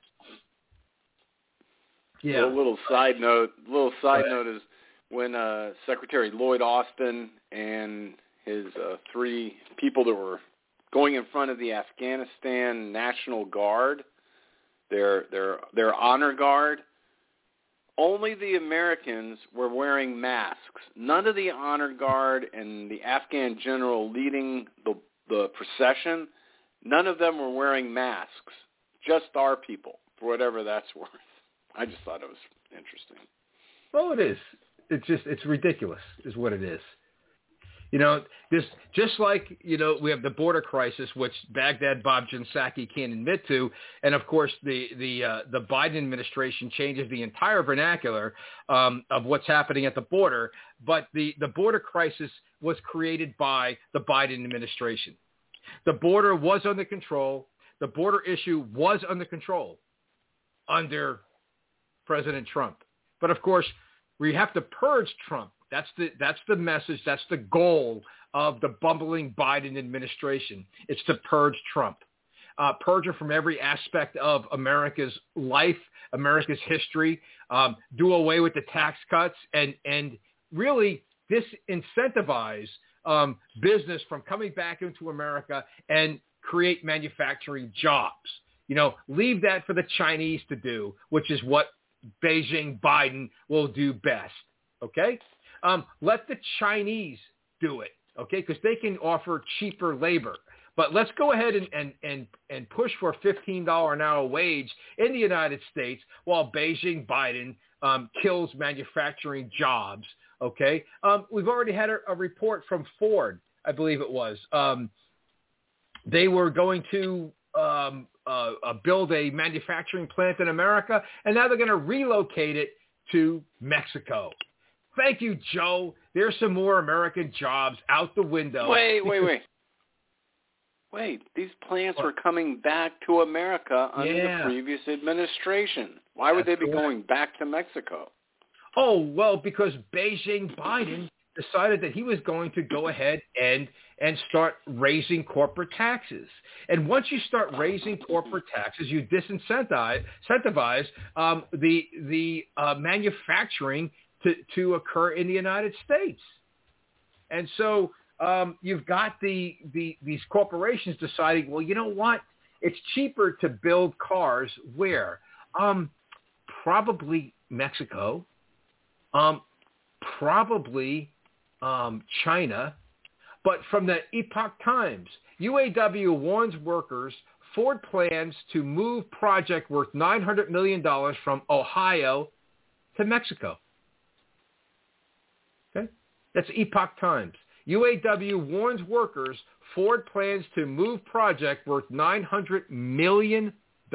Yeah. A little side note is when Secretary Lloyd Austin and his 3 people that were going in front of the Afghanistan National Guard, their honor guard, only the Americans were wearing masks. None of the honor guard and the Afghan general leading the procession, none of them were wearing masks. Just our people, for whatever that's worth. I just thought it was interesting. Well, it is. It's ridiculous is what it is. Just like, we have the border crisis, which Baghdad Bob Psaki can't admit to. And of course, the Biden administration changes the entire vernacular of what's happening at the border. But the border crisis was created by the Biden administration. The border was under control. the border issue was under control under President Trump. But of course, we have to purge Trump. That's the message. That's the goal of the bumbling Biden administration. It's to purge Trump. Purge her from every aspect of America's life, America's history, do away with the tax cuts, and really disincentivize business from coming back into America and create manufacturing jobs. Leave that for the Chinese to do, which is what Beijing Biden will do best. Okay? Let the Chinese do it. Okay? Because they can offer cheaper labor. But let's go ahead and push for a $15 an hour wage in the United States while Beijing Biden kills manufacturing jobs. Okay? We've already had a report from Ford, I believe it was. They were going to build a manufacturing plant in America, and now they're going to relocate it to Mexico. Thank you, Joe. There's some more American jobs out the window. Wait, these plants were coming back to America under the previous administration. Why would they be going back to Mexico? Oh, well, because Beijing Biden decided that he was going to go ahead and start raising corporate taxes. And once you start raising corporate taxes, you disincentivize the manufacturing to occur in the United States. And so you've got these corporations deciding, well, you know what? It's cheaper to build cars where? Probably Mexico, probably China. But from the Epoch Times, UAW warns workers Ford plans to move project worth $900 million from Ohio to Mexico. Okay? That's Epoch Times. UAW warns workers Ford plans to move project worth $900 million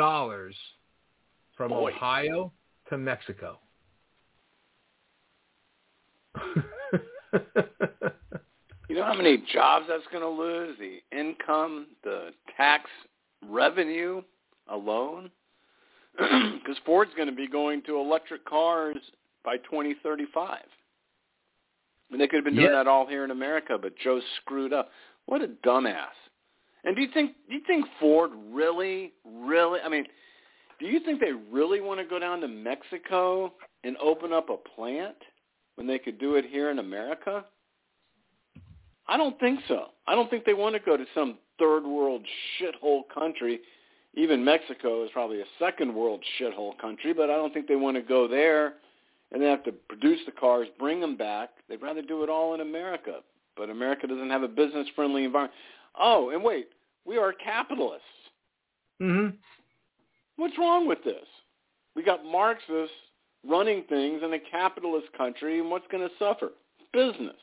from Ohio to Mexico. You know how many jobs that's going to lose? The income, the tax revenue alone? Because Ford's going to be going to electric cars by 2035. And they could have been doing that all here in America, but Joe screwed up. What a dumbass. And do you think Ford really, I mean, do you think they really want to go down to Mexico and open up a plant when they could do it here in America? I don't think so. I don't think they want to go to some third world shithole country. Even Mexico is probably a second world shithole country, but I don't think they want to go there and they have to produce the cars, bring them back. They'd rather do it all in America. But America doesn't have a business-friendly environment. Oh, and wait, we are capitalists. Mm-hmm. What's wrong with this? We got Marxists running things in a capitalist country, and what's going to suffer? Business.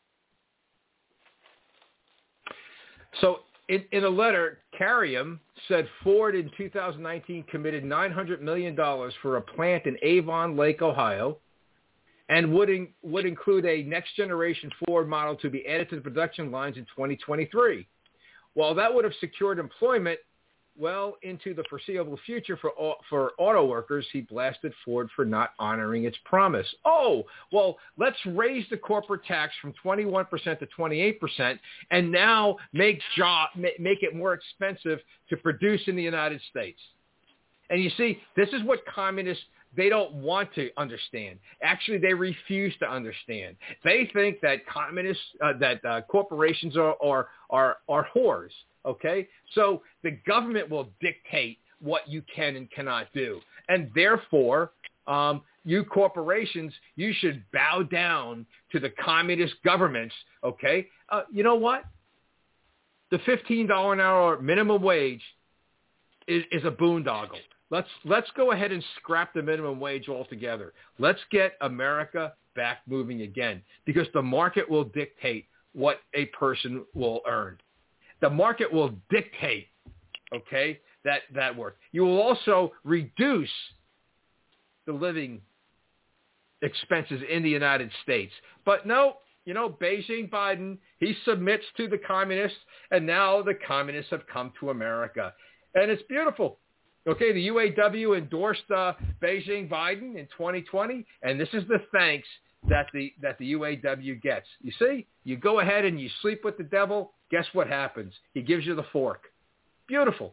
So in a letter, Carium said Ford in 2019 committed $900 million for a plant in Avon Lake, Ohio, and would include a next-generation Ford model to be added to the production lines in 2023. While that would have secured employment well into the foreseeable future for auto workers, he blasted Ford for not honoring its promise. Oh, well, let's raise the corporate tax from 21% to 28% and now make it more expensive to produce in the United States. And you see, this is what communists, they don't want to understand. Actually, they refuse to understand. They think that communists, corporations are whores. Okay, so the government will dictate what you can and cannot do, and therefore, you corporations, you should bow down to the communist governments. Okay, you know what? The $15 an hour minimum wage is a boondoggle. Let's go ahead and scrap the minimum wage altogether. Let's get America back moving again, because the market will dictate what a person will earn. The market will dictate, okay, that work. You will also reduce the living expenses in the United States. But no, Beijing Biden, he submits to the communists, and now the communists have come to America. And it's beautiful. Okay, the UAW endorsed Beijing Biden in 2020, and this is the thanks that the UAW gets. You see, you go ahead and you sleep with the devil, guess what happens? He gives you the fork. Beautiful.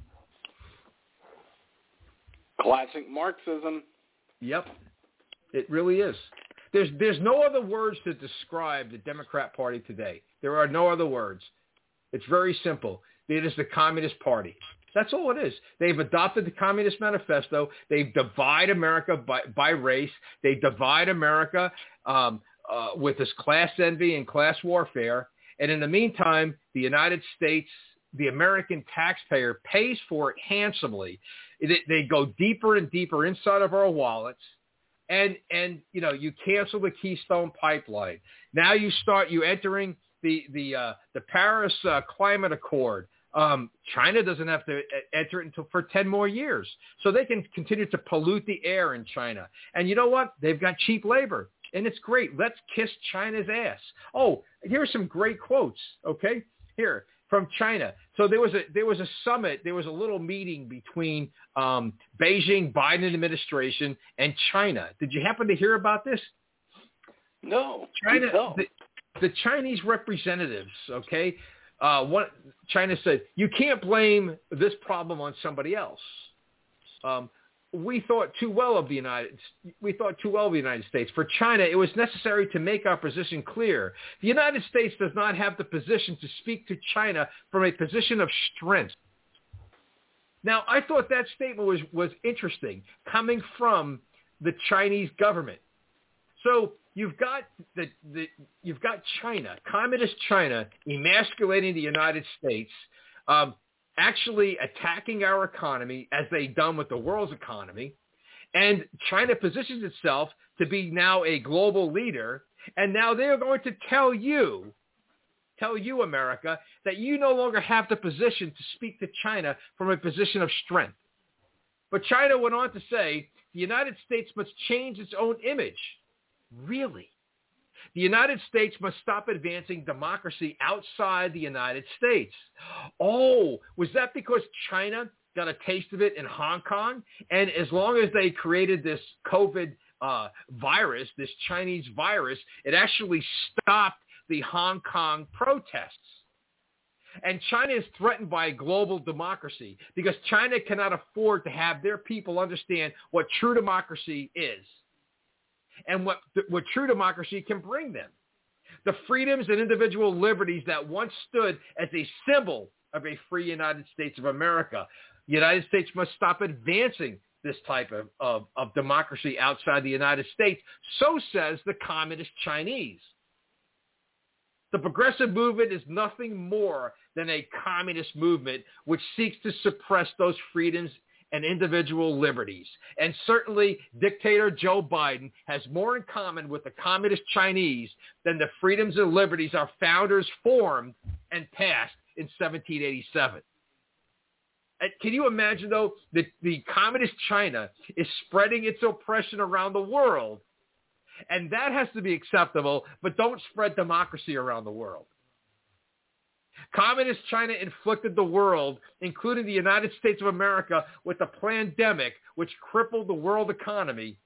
Classic Marxism. Yep, it really is. There's no other words to describe the Democrat Party today. There are no other words. It's very simple. It is the Communist Party. That's all it is. They've adopted the Communist Manifesto. They divide America by race. They divide America with this class envy and class warfare. And in the meantime, the United States, the American taxpayer, pays for it handsomely. They go deeper and deeper inside of our wallets. And you know, you cancel the Keystone Pipeline. Now you entering the Paris Climate Accord. China doesn't have to enter it for 10 more years. So they can continue to pollute the air in China. And you know what? They've got cheap labor. And it's great. Let's kiss China's ass. Oh, here's some great quotes, okay? Here, from China. So there was a summit. There was a little meeting between Beijing, Biden administration, and China. Did you happen to hear about this? No. China, the Chinese representatives, okay? China said, you can't blame this problem on somebody else. We thought too well of the United States. For China, it was necessary to make our position clear. The United States does not have the position to speak to China from a position of strength. Now, I thought that statement was interesting, coming from the Chinese government. So you've got China, communist China, emasculating the United States, actually attacking our economy as they've done with the world's economy. And China positions itself to be now a global leader. And now they're going to tell you, America, that you no longer have the position to speak to China from a position of strength. But China went on to say the United States must change its own image. Really? The United States must stop advancing democracy outside the United States. Oh, was that because China got a taste of it in Hong Kong? And as long as they created this COVID virus, this Chinese virus, it actually stopped the Hong Kong protests. And China is threatened by global democracy because China cannot afford to have their people understand what true democracy is and what true democracy can bring them. The freedoms and individual liberties that once stood as a symbol of a free United States of America. The United States must stop advancing this type of democracy outside the United States. So says the Communist Chinese. The progressive movement is nothing more than a communist movement which seeks to suppress those freedoms and individual liberties. And certainly dictator Joe Biden has more in common with the Communist Chinese than the freedoms and liberties our founders formed and passed in 1787. Can you imagine, though, that the Communist China is spreading its oppression around the world? And that has to be acceptable, but don't spread democracy around the world. Communist China inflicted the world, including the United States of America, with a pandemic which crippled the world economy,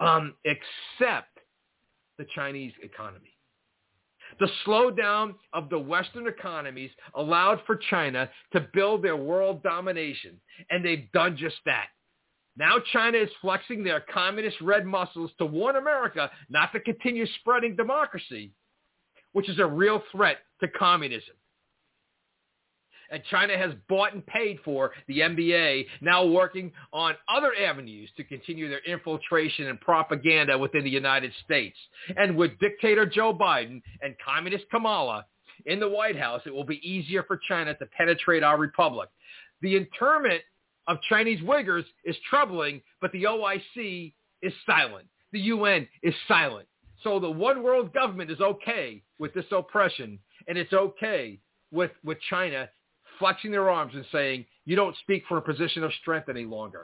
except the Chinese economy. The slowdown of the Western economies allowed for China to build their world domination, and they've done just that. Now China is flexing their communist red muscles to warn America not to continue spreading democracy, which is a real threat to communism. And China has bought and paid for the NBA, now working on other avenues to continue their infiltration and propaganda within the United States. And with dictator Joe Biden and communist Kamala in the White House, it will be easier for China to penetrate our republic. The internment of Chinese Uyghurs is troubling, but the OIC is silent. The UN is silent. So the one world government is okay with this oppression, and it's okay with China flexing their arms and saying, you don't speak from a position of strength any longer.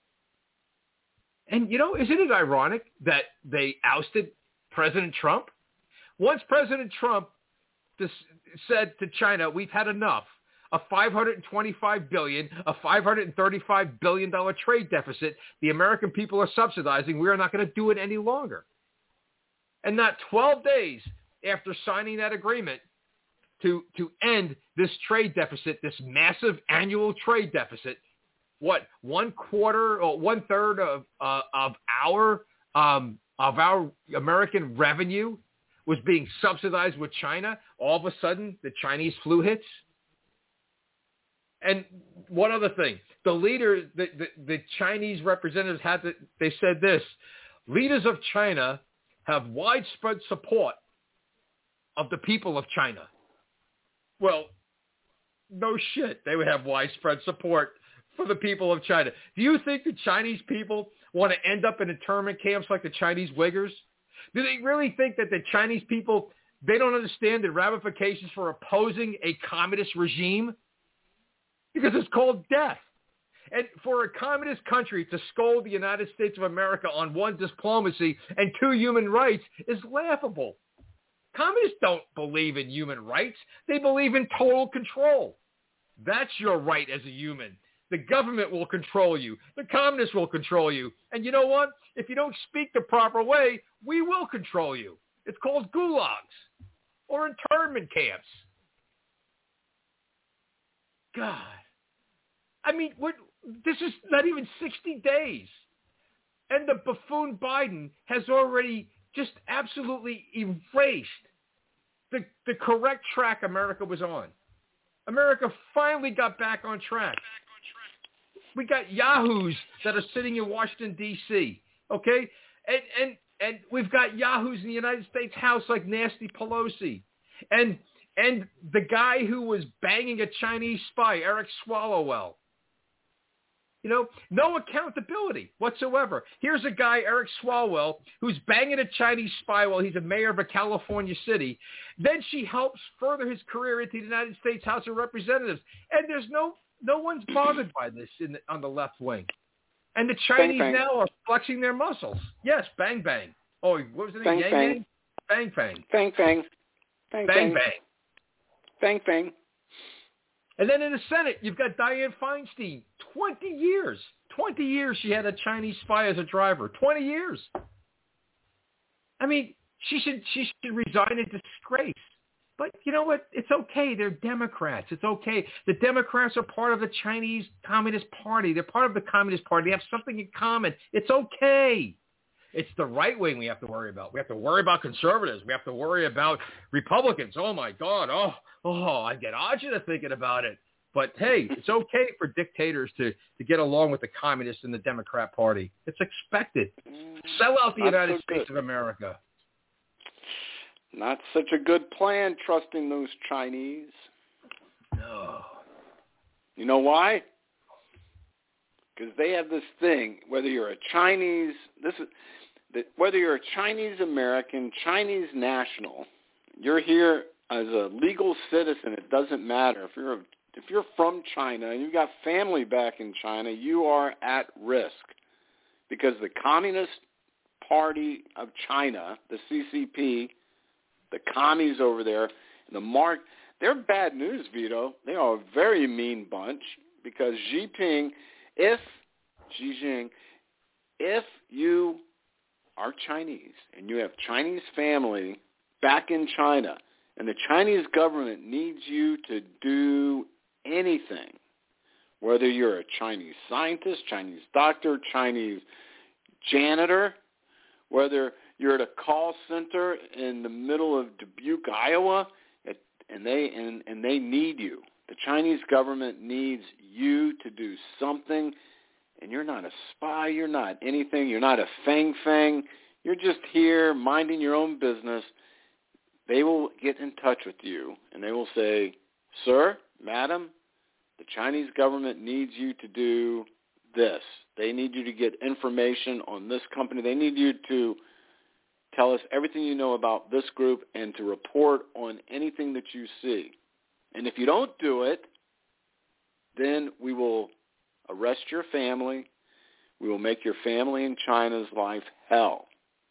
And, you know, isn't it ironic that they ousted President Trump? Once President Trump said to China, we've had enough a $525 billion, a $535 billion trade deficit the American people are subsidizing. We are not going to do it any longer. And not 12 days after signing that agreement to end this trade deficit, this massive annual trade deficit, what, 1/4 or 1/3 of our American revenue was being subsidized with China. All of a sudden, the Chinese flu hits. And one other thing, the leader, the Chinese representatives they said this: leaders of China have widespread support of the people of China. Well, no shit, they would have widespread support for the people of China. Do you think the Chinese people want to end up in internment camps like the Chinese Uyghurs? Do they really think that the Chinese people, they don't understand the ramifications for opposing a communist regime? Because it's called death. And for a communist country to scold the United States of America on 1, diplomacy, and 2, human rights is laughable. Communists don't believe in human rights. They believe in total control. That's your right as a human. The government will control you. The communists will control you. And you know what? If you don't speak the proper way, we will control you. It's called gulags or internment camps. God. I mean, this is not even 60 days. And the buffoon Biden has already just absolutely erased the correct track America was on. America finally got back on track. We got yahoos that are sitting in Washington, D.C., okay? And we've got yahoos in the United States House like Nasty Pelosi. And the guy who was banging a Chinese spy, Eric Swalwell. You know, no accountability whatsoever. Here's a guy, Eric Swalwell, who's banging a Chinese spy while he's a mayor of a California city. Then she helps further his career into the United States House of Representatives. And there's no one's bothered by this on the left wing. And the Chinese bang, bang. now are flexing their muscles. Yes, bang, bang. Oh, what was the name? Bang, bang. Bang, bang. Bang, bang. Bang, Bang, bang. bang. Bang, bang. And then in the Senate, you've got Dianne Feinstein. 20 years. 20 years she had a Chinese spy as a driver. 20 years. I mean, she should resign in disgrace. But you know what? It's okay. They're Democrats. It's okay. The Democrats are part of the Chinese Communist Party. They're part of the Communist Party. They have something in common. It's okay. It's the right wing we have to worry about. We have to worry about conservatives. We have to worry about Republicans. Oh, my God. Oh, I get agita thinking about it. But, hey, it's okay for dictators to get along with the communists in the Democrat Party. It's expected. Sell out the United States of America. Not such a good plan, trusting those Chinese. No. You know why? Because they have this thing, whether you're a Chinese, whether you're a Chinese American, Chinese national, you're here as a legal citizen. It doesn't matter if you're from China and you've got family back in China, you are at risk because the Communist Party of China, the CCP, the commies over there, they're bad news, Vito. They are a very mean bunch because Xi Jinping, if you are Chinese and you have Chinese family back in China and the Chinese government needs you to do anything, whether you're a Chinese scientist, Chinese doctor, Chinese janitor, whether you're at a call center in the middle of Dubuque, Iowa, and they need you. The Chinese government needs you to do something, and you're not a spy, you're not anything, you're not a fang, you're just here minding your own business. They will get in touch with you, and they will say, sir, madam, the Chinese government needs you to do this. They need you to get information on this company. They need you to tell us everything you know about this group and to report on anything that you see. And if you don't do it, then we will arrest your family. We will make your family in China's life hell.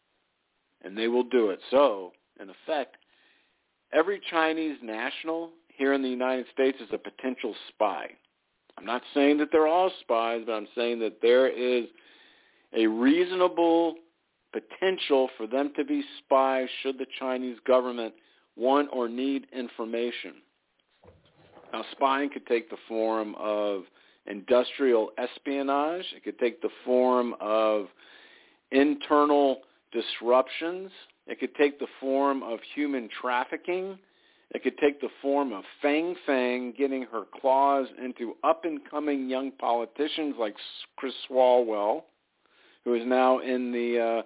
And they will do it. So, in effect, every Chinese national here in the United States as a potential spy. I'm not saying that they're all spies, but I'm saying that there is a reasonable potential for them to be spies should the Chinese government want or need information. Now, spying could take the form of industrial espionage. It could take the form of internal disruptions. It could take the form of human trafficking. It could take the form of Fang Fang getting her claws into up-and-coming young politicians like Chris Swalwell, who is now in the,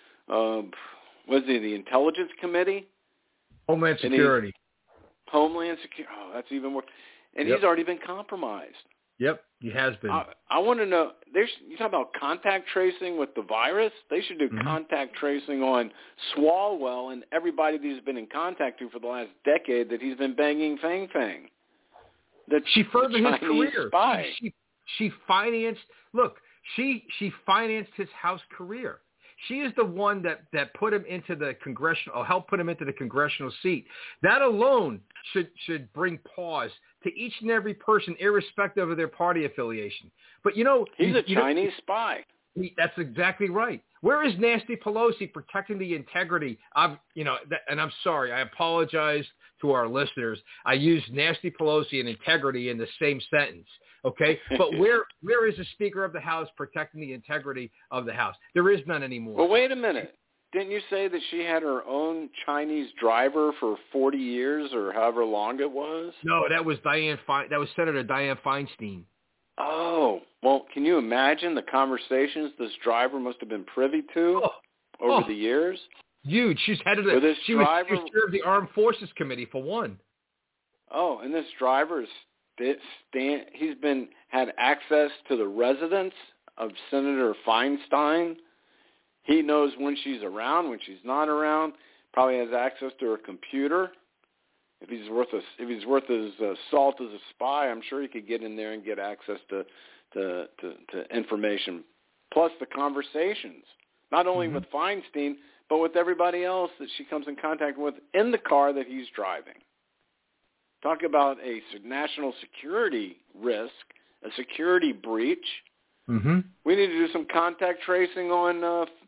the Intelligence Committee? Homeland Security. Homeland Security. Oh, that's even more. And he's already been compromised. Yep, he has been. I want to know, you talk about contact tracing with the virus? They should do contact tracing on Swalwell and everybody that he's been in contact to for the last decade that he's been banging Fang Fang. She furthered his career. Spy. She financed, look, she financed his House career. She is the one that put him into the congressional, or helped put him into the congressional seat. That alone should bring pause to each and every person, irrespective of their party affiliation. But he's a Chinese spy. That's exactly right. Where is Nancy Pelosi protecting the integrity of, and I'm sorry, I apologize to our listeners. I used Nancy Pelosi and integrity in the same sentence. Okay, but where is the Speaker of the House protecting the integrity of the House? There is none anymore. Well, wait a minute. Didn't you say that she had her own Chinese driver for 40 years or however long it was? No, that was that was Senator Dianne Feinstein. Oh, well, can you imagine the conversations this driver must have been privy to over the years? Huge. She's headed she served the Armed Forces Committee for one. Oh, and this driver he's had access to the residence of Senator Feinstein. He knows when she's around, when she's not around. Probably has access to her computer. If he's worth his salt as a spy, I'm sure he could get in there and get access to information, plus the conversations, not only with Feinstein but with everybody else that she comes in contact with in the car that he's driving. Talk about a national security risk, a security breach. Mm-hmm. We need to do some contact tracing on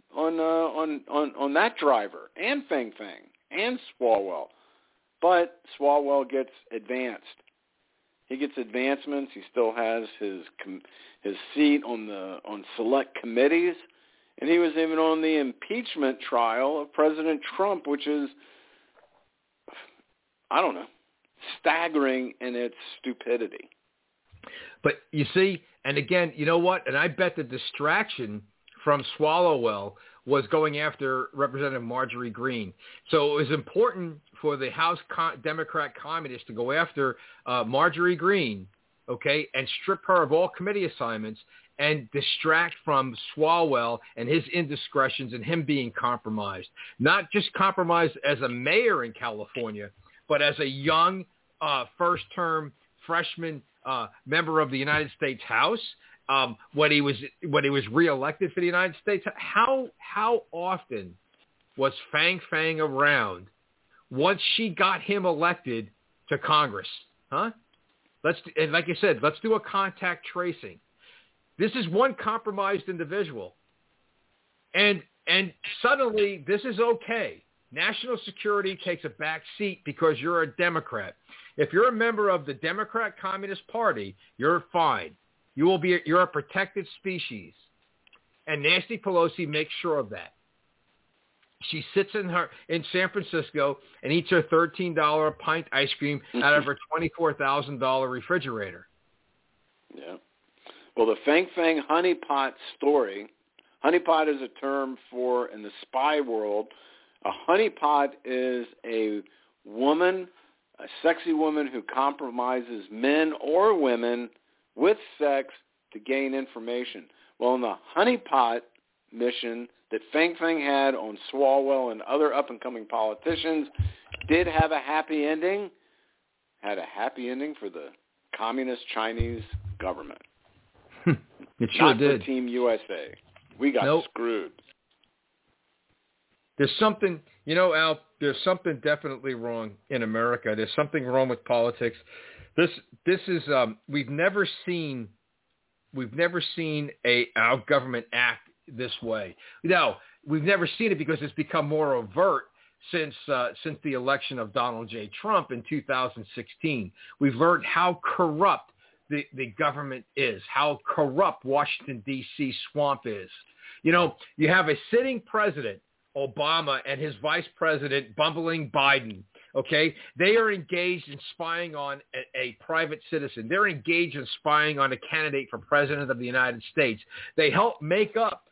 that driver and Fang Fang and Swalwell. But Swalwell gets advanced. He gets advancements. He still has his seat on select committees, and he was even on the impeachment trial of President Trump, which is, I don't know, staggering in its stupidity. But you see, and again, you know what? And I bet the distraction from Swalwell was going after Representative Marjorie Greene. So it was important for the House Democrat communists to go after Marjorie Greene, okay, and strip her of all committee assignments and distract from Swalwell and his indiscretions and him being compromised. Not just compromised as a mayor in California, but as a young first-term freshman member of the United States House. When he was reelected for the United States, how often was Fang Fang around once she got him elected to Congress? Huh? And like you said, let's do a contact tracing. This is one compromised individual, and suddenly this is okay. National security takes a back seat because you're a Democrat. If you're a member of the Democrat Communist Party, you're fine. You're a protected species. And Nancy Pelosi makes sure of that. She sits in San Francisco and eats her $13 a pint ice cream out of her $24,000 refrigerator. Yeah. Well, the Fang Fang honeypot story, honeypot is a term for, in the spy world, a honeypot is a woman, a sexy woman who compromises men or women with sex to gain information. Well, in the honeypot mission that Fang Fang had on Swalwell and other up-and-coming politicians did have a happy ending, had a happy ending for the communist Chinese government. It sure did. Not for Team USA. We got screwed. There's something, Al, there's something definitely wrong in America. There's something wrong with politics. This is we've never seen our government act this way. Now, we've never seen it because it's become more overt since the election of Donald J. Trump in 2016. We've learned how corrupt the government is, how corrupt Washington, D.C. swamp is. You know, you have a sitting president, Obama, and his vice president, bumbling Biden. Okay, they are engaged in spying on a private citizen. They're engaged in spying on a candidate for president of the United States. They help make up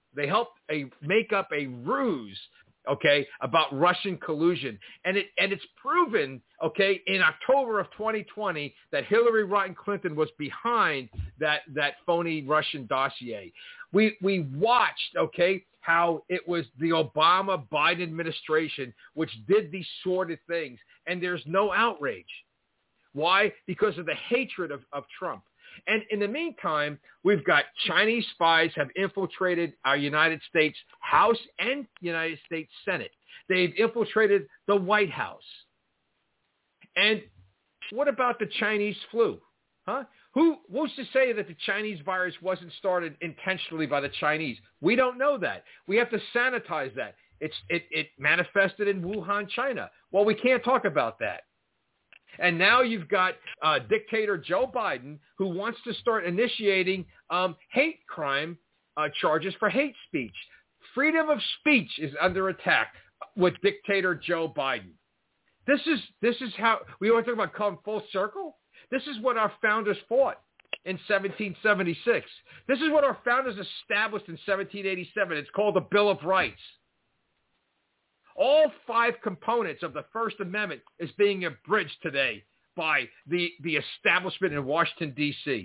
a ruse, okay, about Russian collusion, and it's proven, okay, in October of 2020 that Hillary Rodham Clinton was behind that phony Russian dossier. We watched, okay, how it was the Obama-Biden administration which did these sordid things, and there's no outrage. Why? Because of the hatred of Trump. And in the meantime, we've got Chinese spies have infiltrated our United States House and United States Senate. They've infiltrated the White House. And what about the Chinese flu? Huh? Who's to say that the Chinese virus wasn't started intentionally by the Chinese? We don't know that. We have to sanitize that. It manifested in Wuhan, China. Well, we can't talk about that. And now you've got dictator Joe Biden, who wants to start initiating hate crime charges for hate speech. Freedom of speech is under attack with dictator Joe Biden. This is how we always talk about come full circle. This is what our founders fought in 1776. This is what our founders established in 1787. It's called the Bill of Rights. All 5 components of the First Amendment is being abridged today by the establishment in Washington, D.C.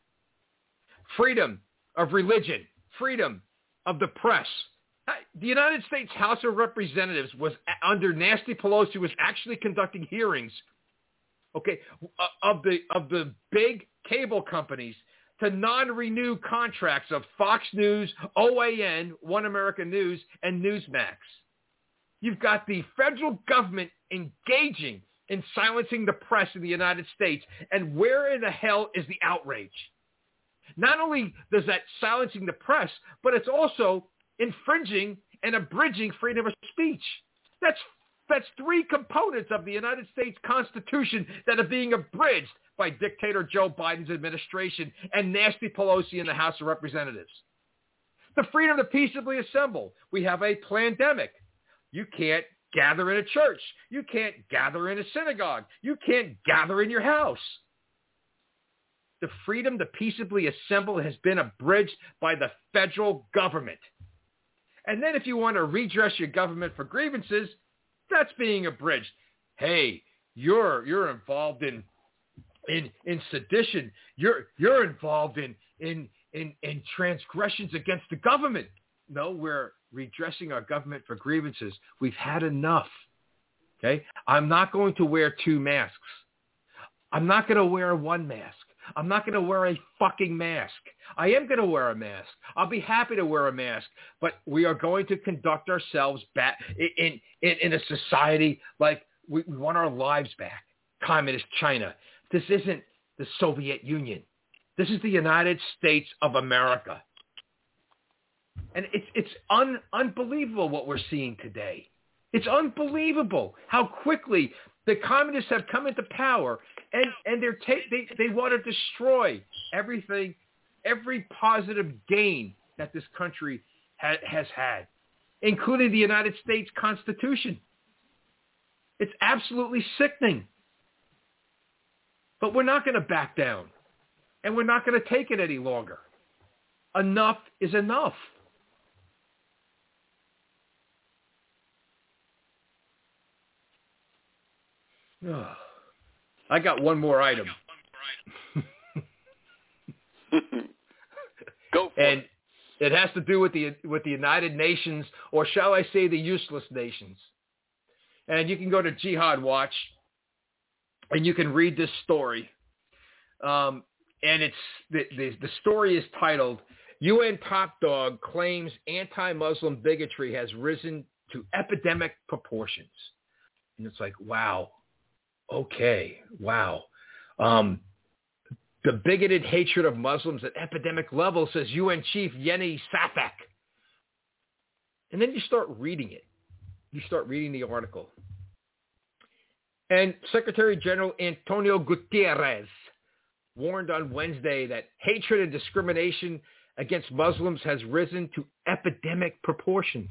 Freedom of religion, freedom of the press. The United States House of Representatives was under Nancy Pelosi was actually conducting hearings, okay, of the big cable companies to non-renew contracts of Fox News, OAN, One American News, and Newsmax. You've got the federal government engaging in silencing the press in the United States. And where in the hell is the outrage? Not only does that silencing the press, but it's also infringing and abridging freedom of speech. That's 3 components of the United States Constitution that are being abridged by dictator Joe Biden's administration and Nancy Pelosi in the House of Representatives. The freedom to peaceably assemble. We have a pandemic. You can't gather in a church. You can't gather in a synagogue. You can't gather in your house. The freedom to peaceably assemble has been abridged by the federal government. And then if you want to redress your government for grievances, that's being abridged. Hey, you're involved in sedition. You're involved in transgressions against the government. No, we're redressing our government for grievances. We've had enough. Okay? I'm not going to wear 2 masks. I'm not going to wear 1 mask. I'm not going to wear a fucking mask. I am going to wear a mask. I'll be happy to wear a mask, but we are going to conduct ourselves back in a society like we want our lives back. Communist China. This isn't the Soviet Union. This is the United States of America. And it's unbelievable what we're seeing today. It's unbelievable how quickly the communists have come into power, and they want to destroy everything, every positive gain that this country has had, including the United States Constitution. It's absolutely sickening. But we're not going to back down, and we're not going to take it any longer. Enough is enough. I got one more item. Go for and it has to do with the United Nations, or shall I say the useless nations. And you can go to Jihad Watch, and you can read this story. And it's the story is titled, UN Top Dog Claims Anti-Muslim Bigotry Has Risen to epidemic proportions. And it's like, wow, okay, wow. The bigoted hatred of Muslims at epidemic level, says UN Chief Yeni Safak. And then you start reading it. You start reading the article. And Secretary General Antonio Guterres warned on Wednesday that hatred and discrimination against Muslims has risen to epidemic proportions.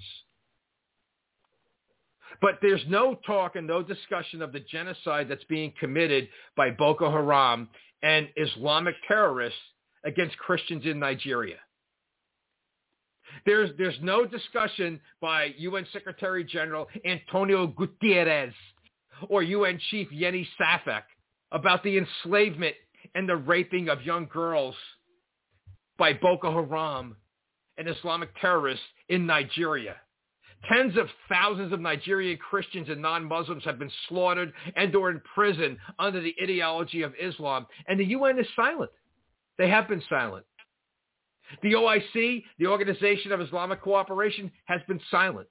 But there's no talk and no discussion of the genocide that's being committed by Boko Haram and Islamic terrorists against Christians in Nigeria. There's no discussion by UN Secretary General Antonio Guterres or UN Chief Yeni Safak about the enslavement and the raping of young girls by Boko Haram and Islamic terrorists in Nigeria. Tens of thousands of Nigerian Christians and non-Muslims have been slaughtered and or imprisoned under the ideology of Islam, and the UN is silent. They have been silent. The OIC, the Organization of Islamic Cooperation, has been silent.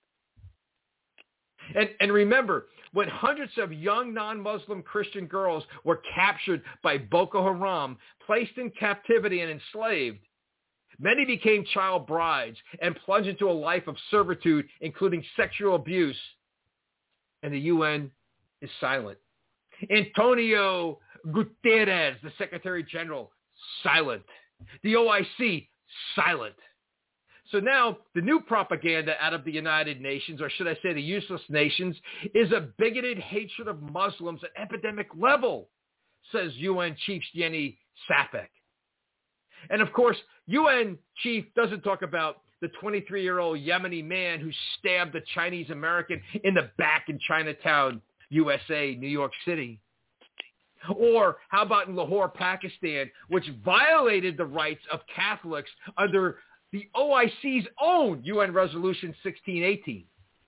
And remember, when hundreds of young non-Muslim Christian girls were captured by Boko Haram, placed in captivity and enslaved, many became child brides and plunged into a life of servitude, including sexual abuse. And the UN is silent. Antonio Guterres, the Secretary General, silent. The OIC, silent. So now the new propaganda out of the United Nations, or should I say the useless nations, is a bigoted hatred of Muslims at epidemic level, says UN Chief Yeni Safak. And of course, UN chief doesn't talk about the 23-year-old Yemeni man who stabbed a Chinese American in the back in Chinatown, USA, New York City. Or how about in Lahore, Pakistan, which violated the rights of Catholics under the OIC's own UN Resolution 1618.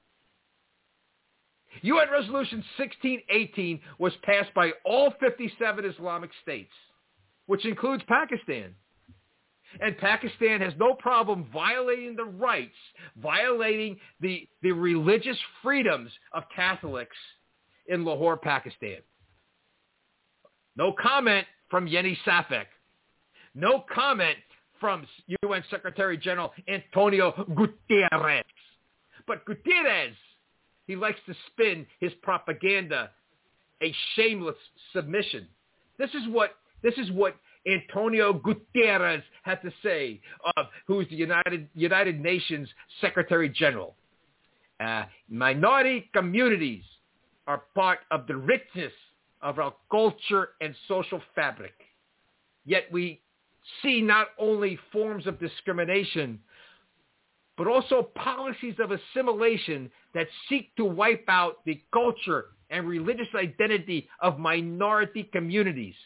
UN Resolution 1618 was passed by all 57 Islamic states, which includes Pakistan. And Pakistan has no problem violating the rights, violating the religious freedoms of Catholics in Lahore, Pakistan. No comment from Yeni Safak. No comment from UN Secretary General Antonio Guterres. But Guterres, he likes to spin his propaganda a shameless submission. This is what Antonio Guterres had to say, who's the United Nations Secretary General. Minority communities are part of the richness of our culture and social fabric. Yet we see not only forms of discrimination, but also policies of assimilation that seek to wipe out the culture and religious identity of minority communities.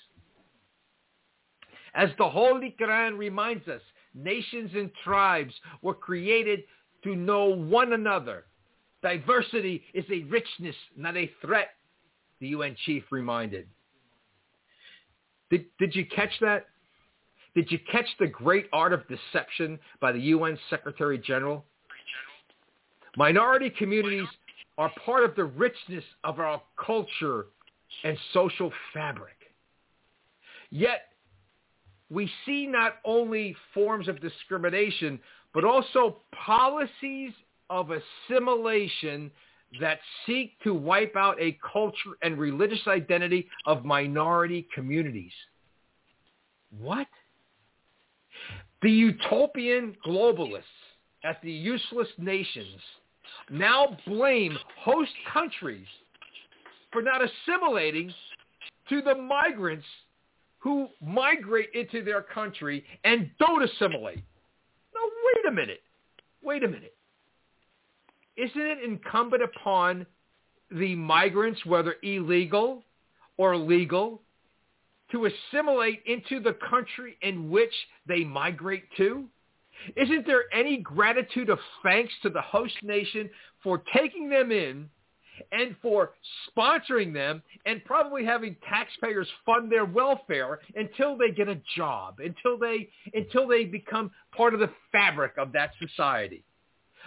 As the Holy Quran reminds us, nations and tribes were created to know one another. Diversity is a richness, not a threat, the UN chief reminded. Did you catch that? Did you catch the great art of deception by the UN Secretary General? Minority communities are part of the richness of our culture and social fabric. Yet, we see not only forms of discrimination, but also policies of assimilation that seek to wipe out a culture and religious identity of minority communities. What? The utopian globalists at the useless nations now blame host countries for not assimilating to the migrants who migrate into their country and don't assimilate. Now, wait a minute. Isn't it incumbent upon the migrants, whether illegal or legal, to assimilate into the country in which they migrate to? Isn't there any gratitude of thanks to the host nation for taking them in and for sponsoring them and probably having taxpayers fund their welfare until they get a job, until they become part of the fabric of that society?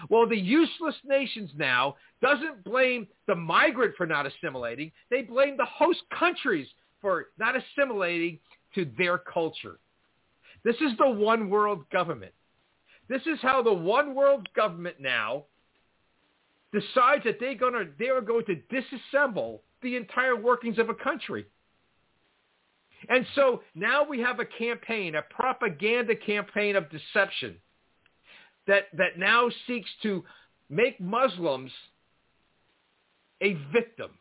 Well, the useless nations now doesn't blame the migrant for not assimilating. They blame the host countries for not assimilating to their culture. This is the one world government. This is how the one world government now decides that they are going to disassemble the entire workings of a country. And so now we have a campaign, a propaganda campaign of deception that now seeks to make Muslims a victim.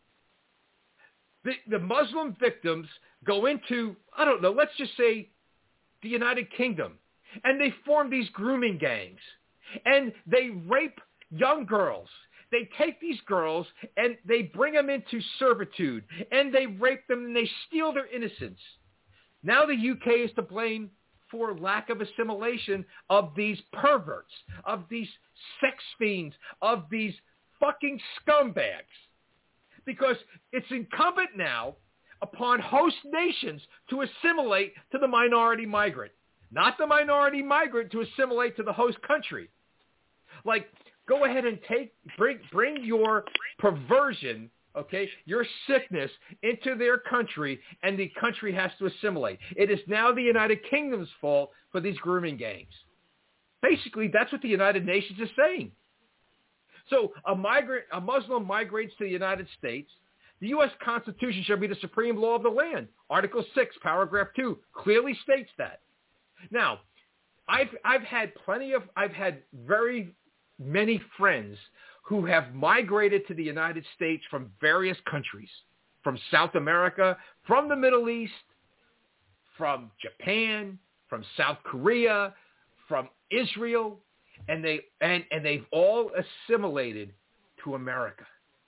The Muslim victims go into, I don't know, let's just say the United Kingdom, and they form these grooming gangs, and they rape young girls. They take these girls and they bring them into servitude, and they rape them and they steal their innocence. Now the UK is to blame for lack of assimilation of these perverts, of these sex fiends, of these fucking scumbags. Because it's incumbent now upon host nations to assimilate to the minority migrant, not the minority migrant to assimilate to the host country. Like, go ahead and bring your perversion, okay, your sickness into their country, and the country has to assimilate. It is now the United Kingdom's fault for these grooming gangs. Basically, that's what the United Nations is saying. So a Muslim migrates to the United States. The U.S. Constitution shall be the supreme law of the land. Article 6, paragraph 2 clearly states that. Now, I've had very many friends who have migrated to the United States from various countries, from South America, from the Middle East, from Japan, from South Korea, from Israel, and they've all assimilated to America.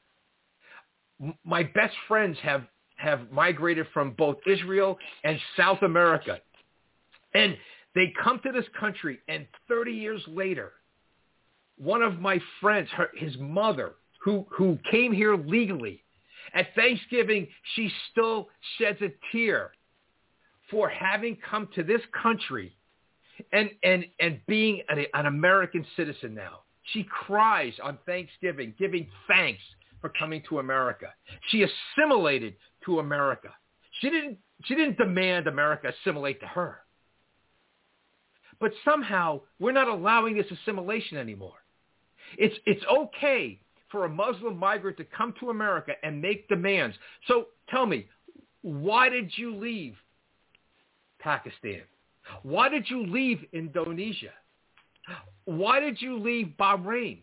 My best friends have migrated from both Israel and South America, and they come to this country, and 30 years later, one of my friends, his mother, who came here legally, at Thanksgiving, she still sheds a tear for having come to this country and being an American citizen now. She cries on Thanksgiving, giving thanks for coming to America. She assimilated to America. She didn't demand America assimilate to her. But somehow we're not allowing this assimilation anymore. It's okay for a Muslim migrant to come to America and make demands. So tell me, why did you leave Pakistan? Why did you leave Indonesia? Why did you leave Bahrain?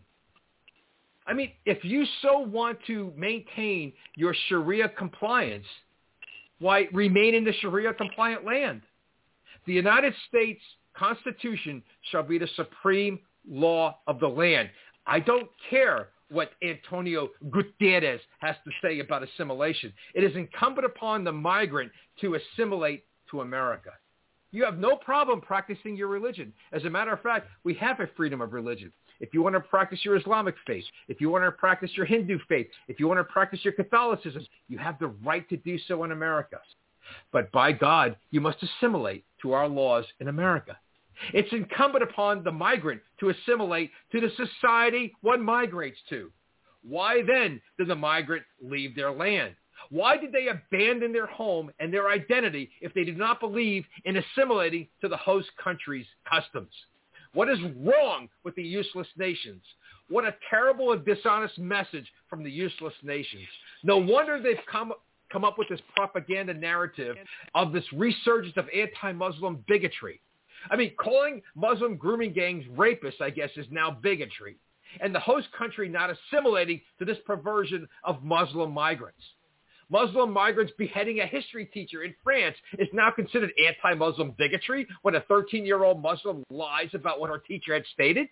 I mean, if you so want to maintain your Sharia compliance, why remain in the Sharia compliant land? The United States Constitution shall be the supreme law of the land. I don't care what Antonio Guterres has to say about assimilation. It is incumbent upon the migrant to assimilate to America. You have no problem practicing your religion. As a matter of fact, we have a freedom of religion. If you want to practice your Islamic faith, if you want to practice your Hindu faith, if you want to practice your Catholicism, you have the right to do so in America. But by God, you must assimilate to our laws in America. It's incumbent upon the migrant to assimilate to the society one migrates to. Why then did the migrant leave their land? Why did they abandon their home and their identity if they did not believe in assimilating to the host country's customs? What is wrong with the useless nations? What a terrible and dishonest message from the useless nations. No wonder they've come up with this propaganda narrative of this resurgence of anti-Muslim bigotry. I mean, calling Muslim grooming gangs rapists, I guess, is now bigotry. And the host country not assimilating to this perversion of Muslim migrants. Muslim migrants beheading a history teacher in France is now considered anti-Muslim bigotry when a 13-year-old Muslim lies about what her teacher had stated.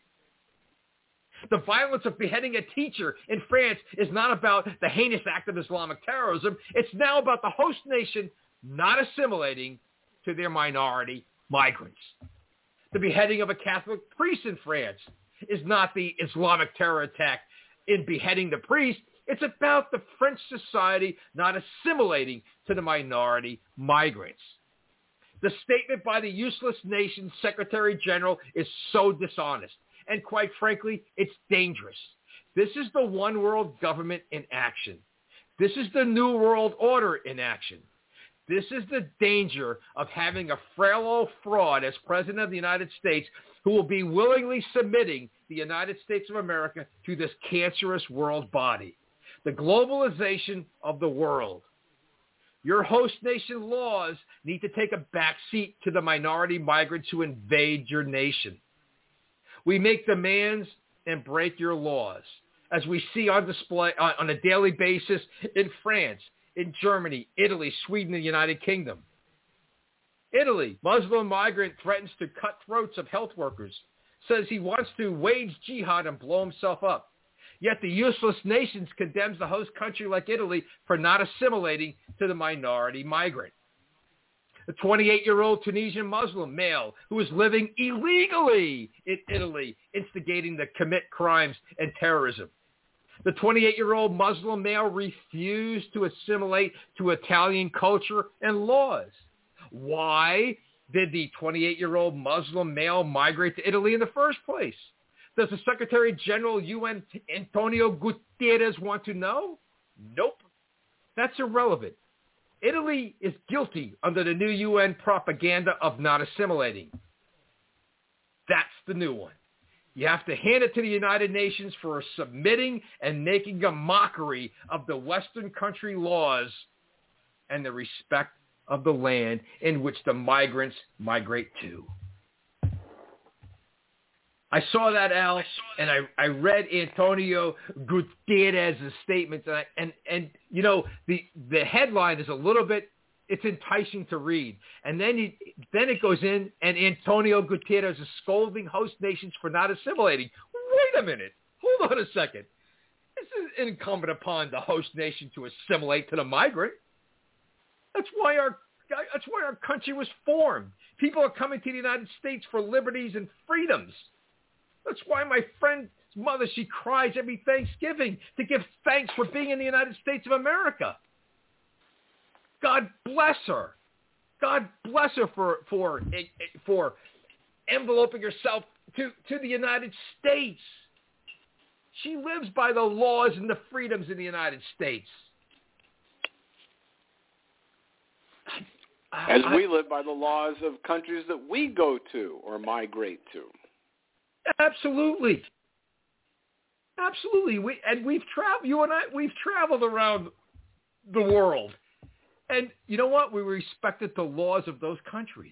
The violence of beheading a teacher in France is not about the heinous act of Islamic terrorism. It's now about the host nation not assimilating to their minority migrants. The beheading of a Catholic priest in France is not the Islamic terror attack in beheading the priest. It's about the French society not assimilating to the minority migrants. The statement by the useless nation's Secretary General is so dishonest. and quite frankly, it's dangerous. This is the one world government in action. This is the new world order in action. This is the danger of having a frail old fraud as president of the United States who will be willingly submitting the United States of America to this cancerous world body. The globalization of the world. Your host nation laws need to take a back seat to the minority migrants who invade your nation. We make demands and break your laws, as we see on display on a daily basis in France, in Germany, Italy, Sweden, and the United Kingdom. Italy, Muslim migrant threatens to cut throats of health workers, says he wants to wage jihad and blow himself up. Yet the useless nations condemns the host country like Italy for not assimilating to the minority migrant. A 28-year-old Tunisian Muslim male who is living illegally in Italy, instigating to commit crimes and terrorism. The 28-year-old Muslim male refused to assimilate to Italian culture and laws. Why did the 28-year-old Muslim male migrate to Italy in the first place? Does the Secretary General UN Antonio Guterres want to know? Nope. That's irrelevant. Italy is guilty under the new UN propaganda of not assimilating. That's the new one. You have to hand it to the United Nations for submitting and making a mockery of the Western country laws and the respect of the land in which the migrants migrate to. I saw that, Al, and I read Antonio Guterres' statements, and you know, the headline is a little bit, it's enticing to read. And then it goes in, and Antonio Guterres is scolding host nations for not assimilating. Wait a minute. Hold on a second. This is incumbent upon the host nation to assimilate to the migrant. That's why our country was formed. People are coming to the United States for liberties and freedoms. That's why my friend's mother, she cries every Thanksgiving to give thanks for being in the United States of America. God bless her. God bless her for enveloping herself to the United States. She lives by the laws and the freedoms in the United States. As we live by the laws of countries that we go to or migrate to. Absolutely. Absolutely. We've traveled around the world. And you know what? We respected the laws of those countries.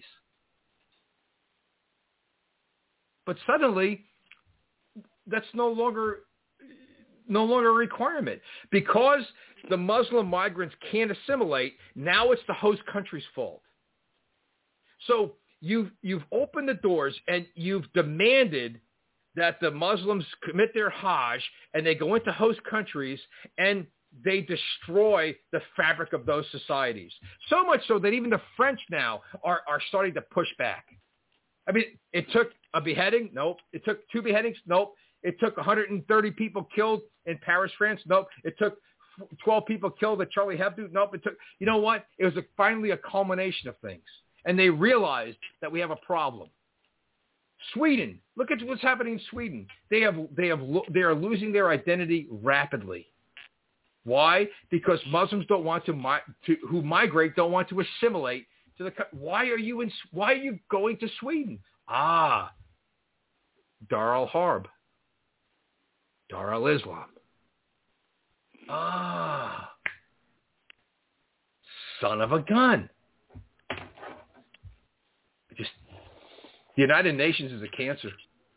But suddenly, that's no longer a requirement. Because the Muslim migrants can't assimilate, now it's the host country's fault. So you've opened the doors and you've demanded that the Muslims commit their Hajj and they go into host countries and they destroy the fabric of those societies. So much so that even the French now are starting to push back. I mean, it took a beheading? Nope. It took 2 beheadings? Nope. It took 130 people killed in Paris, France? Nope. It took 12 people killed at Charlie Hebdo? Nope. It took, you know what? It was finally a culmination of things. And they realized that we have a problem. Sweden. Look at what's happening in Sweden. They are losing their identity rapidly. Why? Because Muslims who migrate don't want to assimilate to the. Why are you going to Sweden? Dar al-Harb, Dar al-Islam. Son of a gun. The United Nations is a cancer.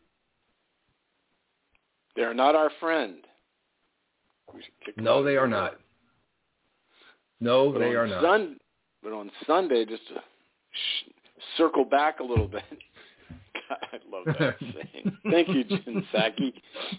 They're not our friend. No, they are not. No, they are not. But on Sunday, just to circle back a little bit, God, I love that saying. Thank you, Jin Saki.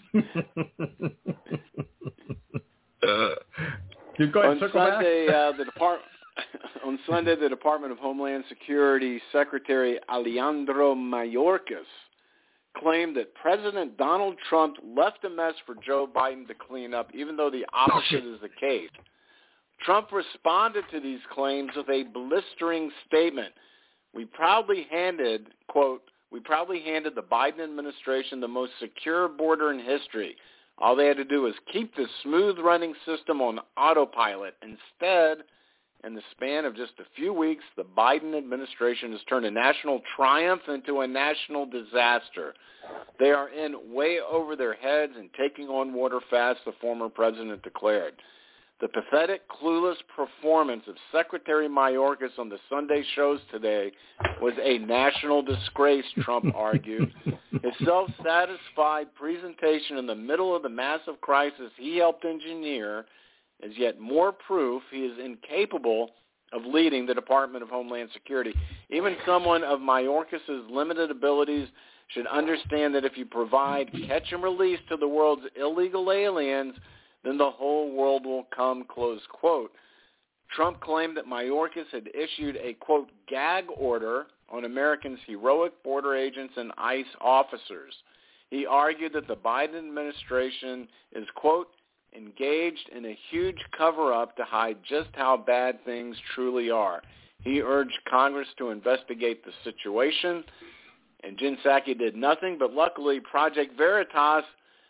You're going to circle back? On Sunday, the Department of Homeland Security Secretary Alejandro Mayorkas claimed that President Donald Trump left a mess for Joe Biden to clean up, even though the opposite is the case. Trump responded to these claims with a blistering statement. We proudly handed, quote, we probably handed the Biden administration the most secure border in history. All they had to do was keep the smooth-running system on autopilot. Instead, in the span of just a few weeks, the Biden administration has turned a national triumph into a national disaster. They are in way over their heads and taking on water fast, the former president declared. The pathetic, clueless performance of Secretary Mayorkas on the Sunday shows today was a national disgrace, Trump argued. His self-satisfied presentation in the middle of the massive crisis he helped engineer is yet more proof he is incapable of leading the Department of Homeland Security. Even someone of Mayorkas' limited abilities should understand that if you provide catch and release to the world's illegal aliens, then the whole world will come, close quote. Trump claimed that Mayorkas had issued a, quote, gag order on Americans' heroic border agents and ICE officers. He argued that the Biden administration is, quote, engaged in a huge cover-up to hide just how bad things truly are. He urged Congress to investigate the situation, and Jen Psaki did nothing, but luckily Project Veritas,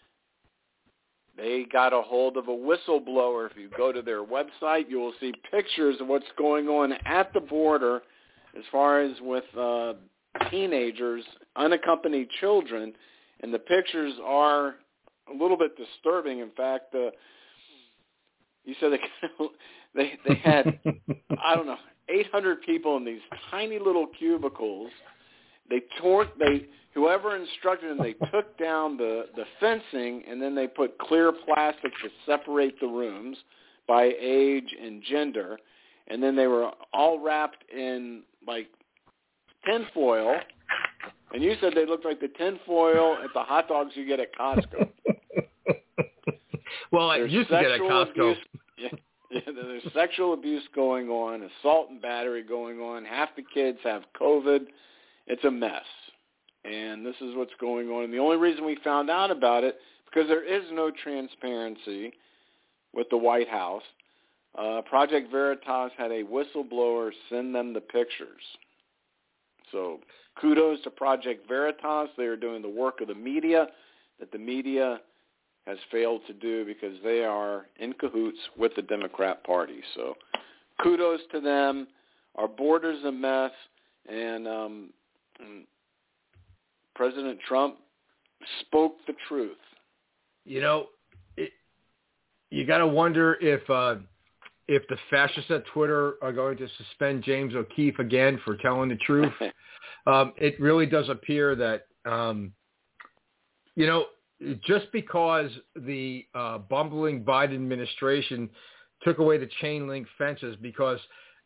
they got a hold of a whistleblower. If you go to their website, you will see pictures of what's going on at the border as far as with teenagers, unaccompanied children, and the pictures are a little bit disturbing. In fact, you said they had, I don't know, 800 people in these tiny little cubicles. Whoever instructed them, they took down the fencing, and then they put clear plastic to separate the rooms by age and gender, and then they were all wrapped in, like, tinfoil, and you said they looked like the tinfoil at the hot dogs you get at Costco. Well, I used to get at Costco. There's sexual abuse going on, assault and battery going on. Half the kids have COVID. It's a mess. And this is what's going on. And the only reason we found out about it, because there is no transparency with the White House, Project Veritas had a whistleblower send them the pictures. So kudos to Project Veritas. They are doing the work of the media that the media has failed to do because they are in cahoots with the Democrat Party. So kudos to them. Our border's a mess, and President Trump spoke the truth. You know, you got to wonder if the fascists at Twitter are going to suspend James O'Keefe again for telling the truth. It really does appear that, just because the bumbling Biden administration took away the chain link fences, because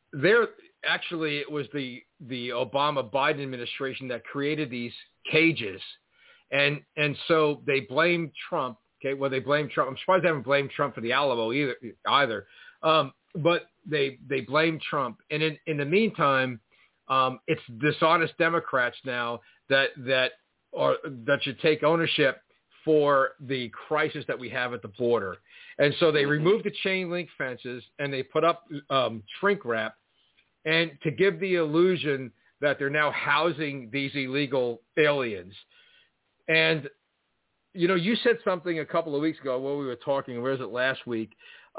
it was the Obama-Biden administration that created these cages. And so they blamed Trump. Okay, well, they blamed Trump. I'm surprised they haven't blamed Trump for the Alamo either. But they blamed Trump. And in the meantime, it's dishonest Democrats now that should take ownership for the crisis that we have at the border. And so they removed the chain link fences and they put up shrink wrap, and to give the illusion that they're now housing these illegal aliens. And, you said something a couple of weeks ago when we were talking, where was it, last week,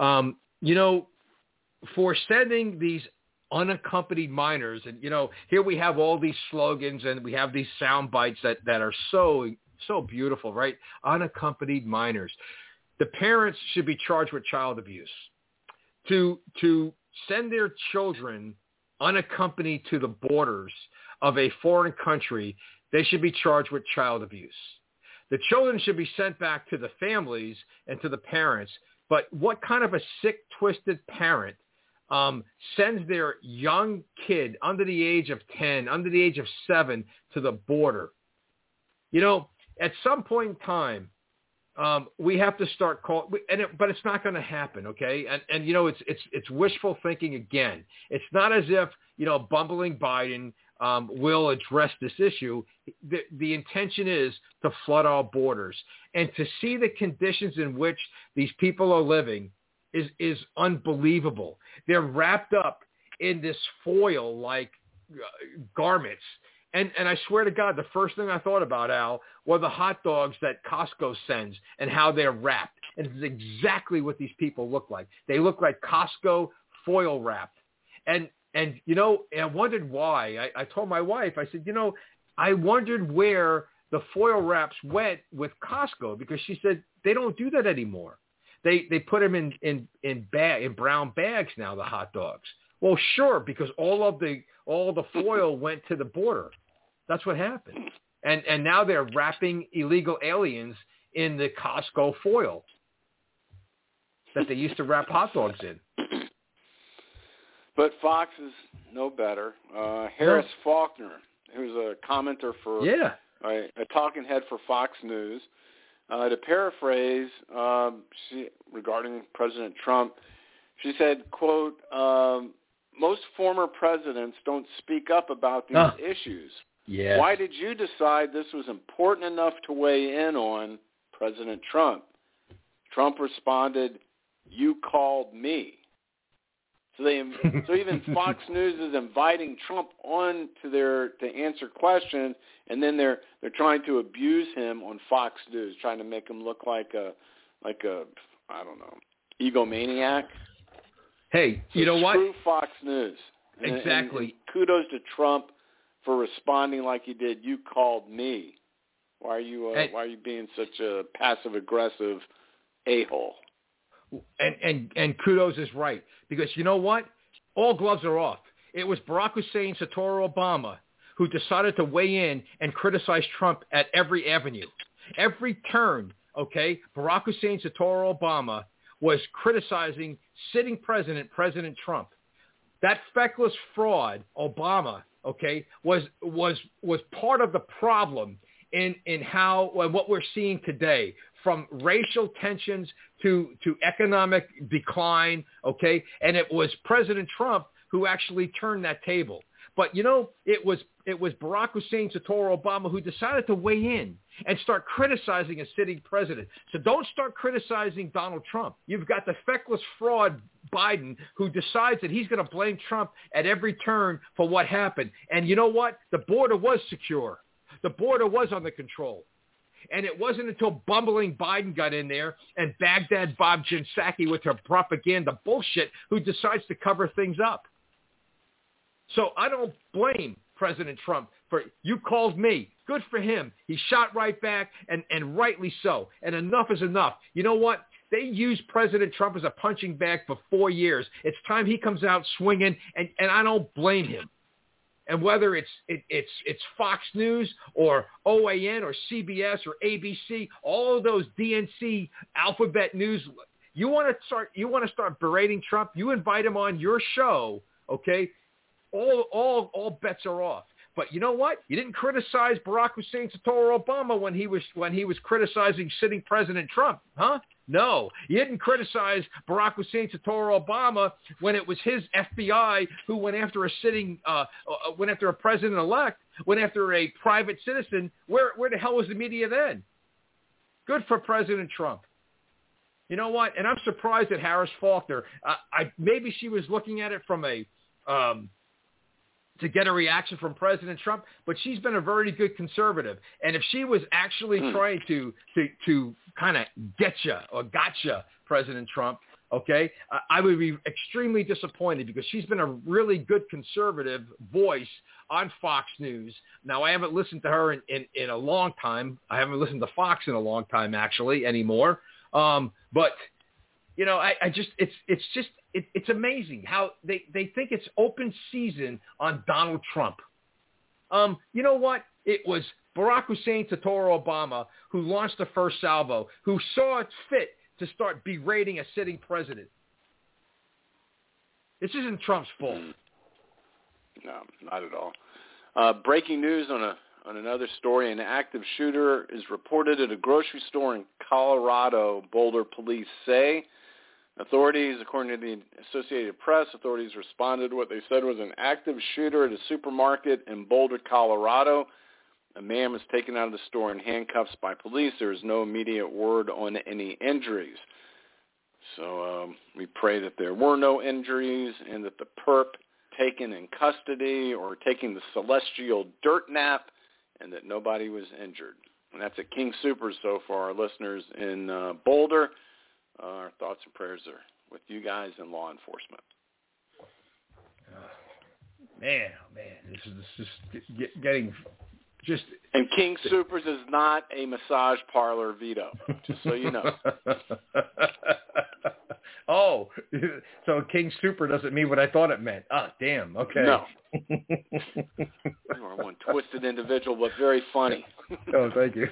for sending these unaccompanied minors, and, here we have all these slogans and we have these sound bites that are so beautiful, right? Unaccompanied minors. The parents should be charged with child abuse. To send their children unaccompanied to the borders of a foreign country, they should be charged with child abuse. The children should be sent back to the families and to the parents. But what kind of a sick, twisted parent sends their young kid under the age of 10, under the age of 7 to the border? At some point in time, we have to start but it's not going to happen, okay? And it's wishful thinking again. It's not as if bumbling Biden will address this issue. The intention is to flood our borders, and to see the conditions in which these people are living is unbelievable. They're wrapped up in this foil like garments, And I swear to God, the first thing I thought about, Al, were the hot dogs that Costco sends and how they're wrapped. And it's exactly what these people look like. They look like Costco foil wrapped. And you know, I wondered why. I told my wife, I said, you know, I wondered where the foil wraps went with Costco, because she said they don't do that anymore. They put them in brown bags now, the hot dogs. Well, sure, because all the foil went to the border. That's what happened. And now they're wrapping illegal aliens in the Costco foil that they used to wrap hot dogs in. But Fox is no better. Harris Faulkner, who's a commenter for a talking head for Fox News, to paraphrase, regarding President Trump, she said, quote, most former presidents don't speak up about these issues. Yes. Why did you decide this was important enough to weigh in on President Trump? Trump responded, you called me. So even Fox News is inviting Trump on to answer questions, and then they're trying to abuse him on Fox News, trying to make him look like a I don't know, egomaniac. Hey, you know what? Screw Fox News. Exactly. And kudos to Trump for responding like he did. You called me. Why are you being such a passive aggressive a-hole? And kudos is right, because you know what? All gloves are off. It was Barack Hussein Satoru Obama who decided to weigh in and criticize Trump at every avenue, every turn. Okay, Barack Hussein Satoru Obama was criticizing sitting President Trump. That feckless fraud, Obama, okay, was part of the problem in what we're seeing today, from racial tensions to economic decline, okay? And it was President Trump who actually turned that table. But, you know, it was Barack Hussein Satoru Obama who decided to weigh in and start criticizing a sitting president. So don't start criticizing Donald Trump. You've got the feckless fraud Biden who decides that he's going to blame Trump at every turn for what happened. And you know what? The border was secure. The border was under control. And it wasn't until bumbling Biden got in there and Baghdad Bob Jinsaki with her propaganda bullshit who decides to cover things up. So I don't blame President Trump for, you called me. Good for him. He shot right back, and rightly so. And enough is enough. You know what? They used President Trump as a punching bag for 4 years. It's time he comes out swinging, and I don't blame him. And whether it's Fox News or OAN or CBS or ABC, all of those DNC alphabet news, you want to start berating Trump, you invite him on your show, okay? All bets are off. But you know what? You didn't criticize Barack Hussein Satoru Obama when he was criticizing sitting President Trump, huh? No, you didn't criticize Barack Hussein Satoru Obama when it was his FBI who went after went after a president-elect, went after a private citizen. Where the hell was the media then? Good for President Trump. You know what? And I'm surprised at Harris Faulkner. Maybe she was looking at it from to get a reaction from President Trump, but she's been a very good conservative. And if she was actually trying to kind of gotcha President Trump, okay, I would be extremely disappointed, because she's been a really good conservative voice on Fox News. Now, I haven't listened to her in a long time. I haven't listened to Fox in a long time, actually, anymore. But, you know, it's amazing how they think it's open season on Donald Trump. You know what? It was Barack Hussein Satoru Obama who launched the first salvo, who saw it fit to start berating a sitting president. This isn't Trump's fault. No, not at all. Breaking news on another story. An active shooter is reported at a grocery store in Colorado, Boulder police say. Authorities, according to the Associated Press, responded to what they said was an active shooter at a supermarket in Boulder, Colorado. A man was taken out of the store in handcuffs by police. There is no immediate word on any injuries. So we pray that there were no injuries and that the perp taken in custody or taking the celestial dirt nap, and that nobody was injured. And that's at King Soopers. So for our listeners in Boulder, our thoughts and prayers are with you guys and law enforcement. Man, this is just getting just. And King Soopers is not a massage parlor, Vito, just so you know. Oh, so King Super doesn't mean what I thought it meant. Ah, damn. Okay. No. You are one twisted individual, but very funny. Oh, thank you.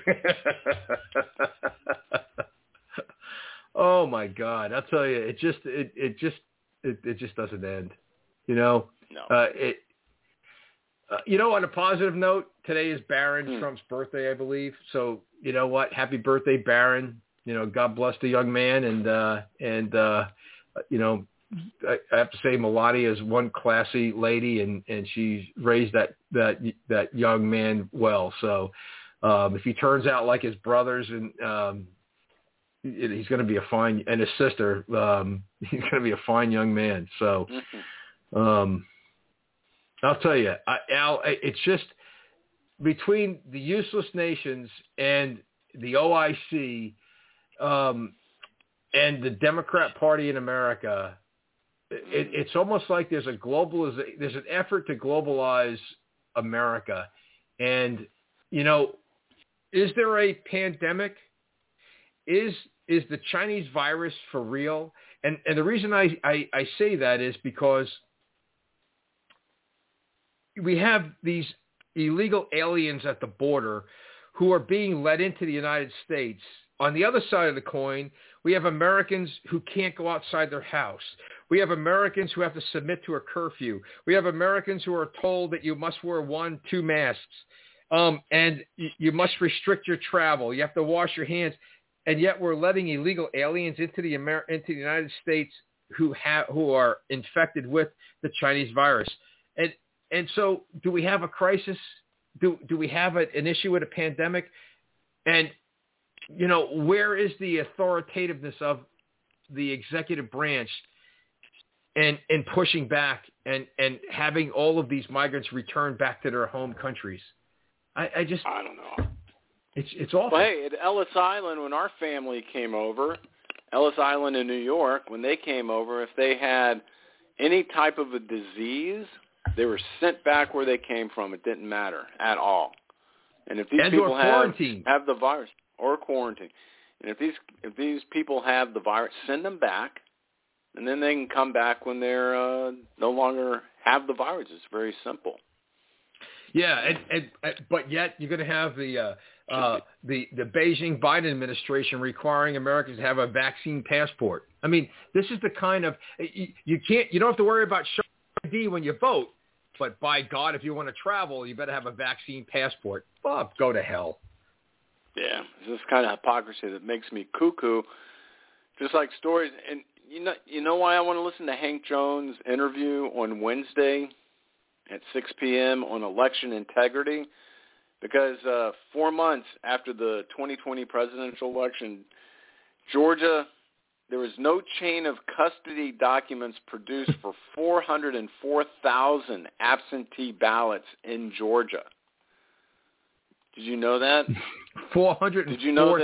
Oh my God! I'll tell you, it just doesn't end. You know. No. You know, on a positive note, today is Barron Trump's birthday, I believe. So you know what? Happy birthday, Barron. You know, God bless the young man, and you know, I have to say Melania is one classy lady, and she's raised that young man well. So if he turns out like his brothers, and he's going to be a fine, and his sister, he's going to be a fine young man. So I'll tell you, Al, it's just between the useless nations and the OIC. And the Democrat Party in America, it's almost like there's an effort to globalize America. And, you know, is there a pandemic? Is the Chinese virus for real? And the reason I say that is because we have these illegal aliens at the border who are being let into the United States. On the other side of the coin, we have Americans who can't go outside their house. We have Americans who have to submit to a curfew. We have Americans who are told that you must wear 1-2 masks, and you must restrict your travel. You have to wash your hands, and yet we're letting illegal aliens into the United States who are infected with the Chinese virus. And so, do we have a crisis? Do we have an issue with a pandemic? And you know, where is the authoritativeness of the executive branch and pushing back and having all of these migrants return back to their home countries? I don't know. It's awful. Well, hey, at Ellis Island, when our family came over, Ellis Island in New York, when they came over, if they had any type of a disease, they were sent back where they came from. It didn't matter at all. And if these people have the virus, or quarantine. And if these people have the virus, send them back, and then they can come back when they're no longer have the virus. It's very simple. Yeah, but yet you're going to have the Beijing Biden administration requiring Americans to have a vaccine passport. I mean, this is the kind of you don't have to worry about showing ID when you vote, but by God, if you want to travel, you better have a vaccine passport. Well, go to hell. Yeah, it's this kind of hypocrisy that makes me cuckoo. Just like stories, and you know why I want to listen to Hank Jones' interview on Wednesday at 6 p.m. on election integrity? Because 4 months after the 2020 presidential election, Georgia, there was no chain of custody documents produced for 404,000 absentee ballots in Georgia. Did you know that? 404,000? Did you know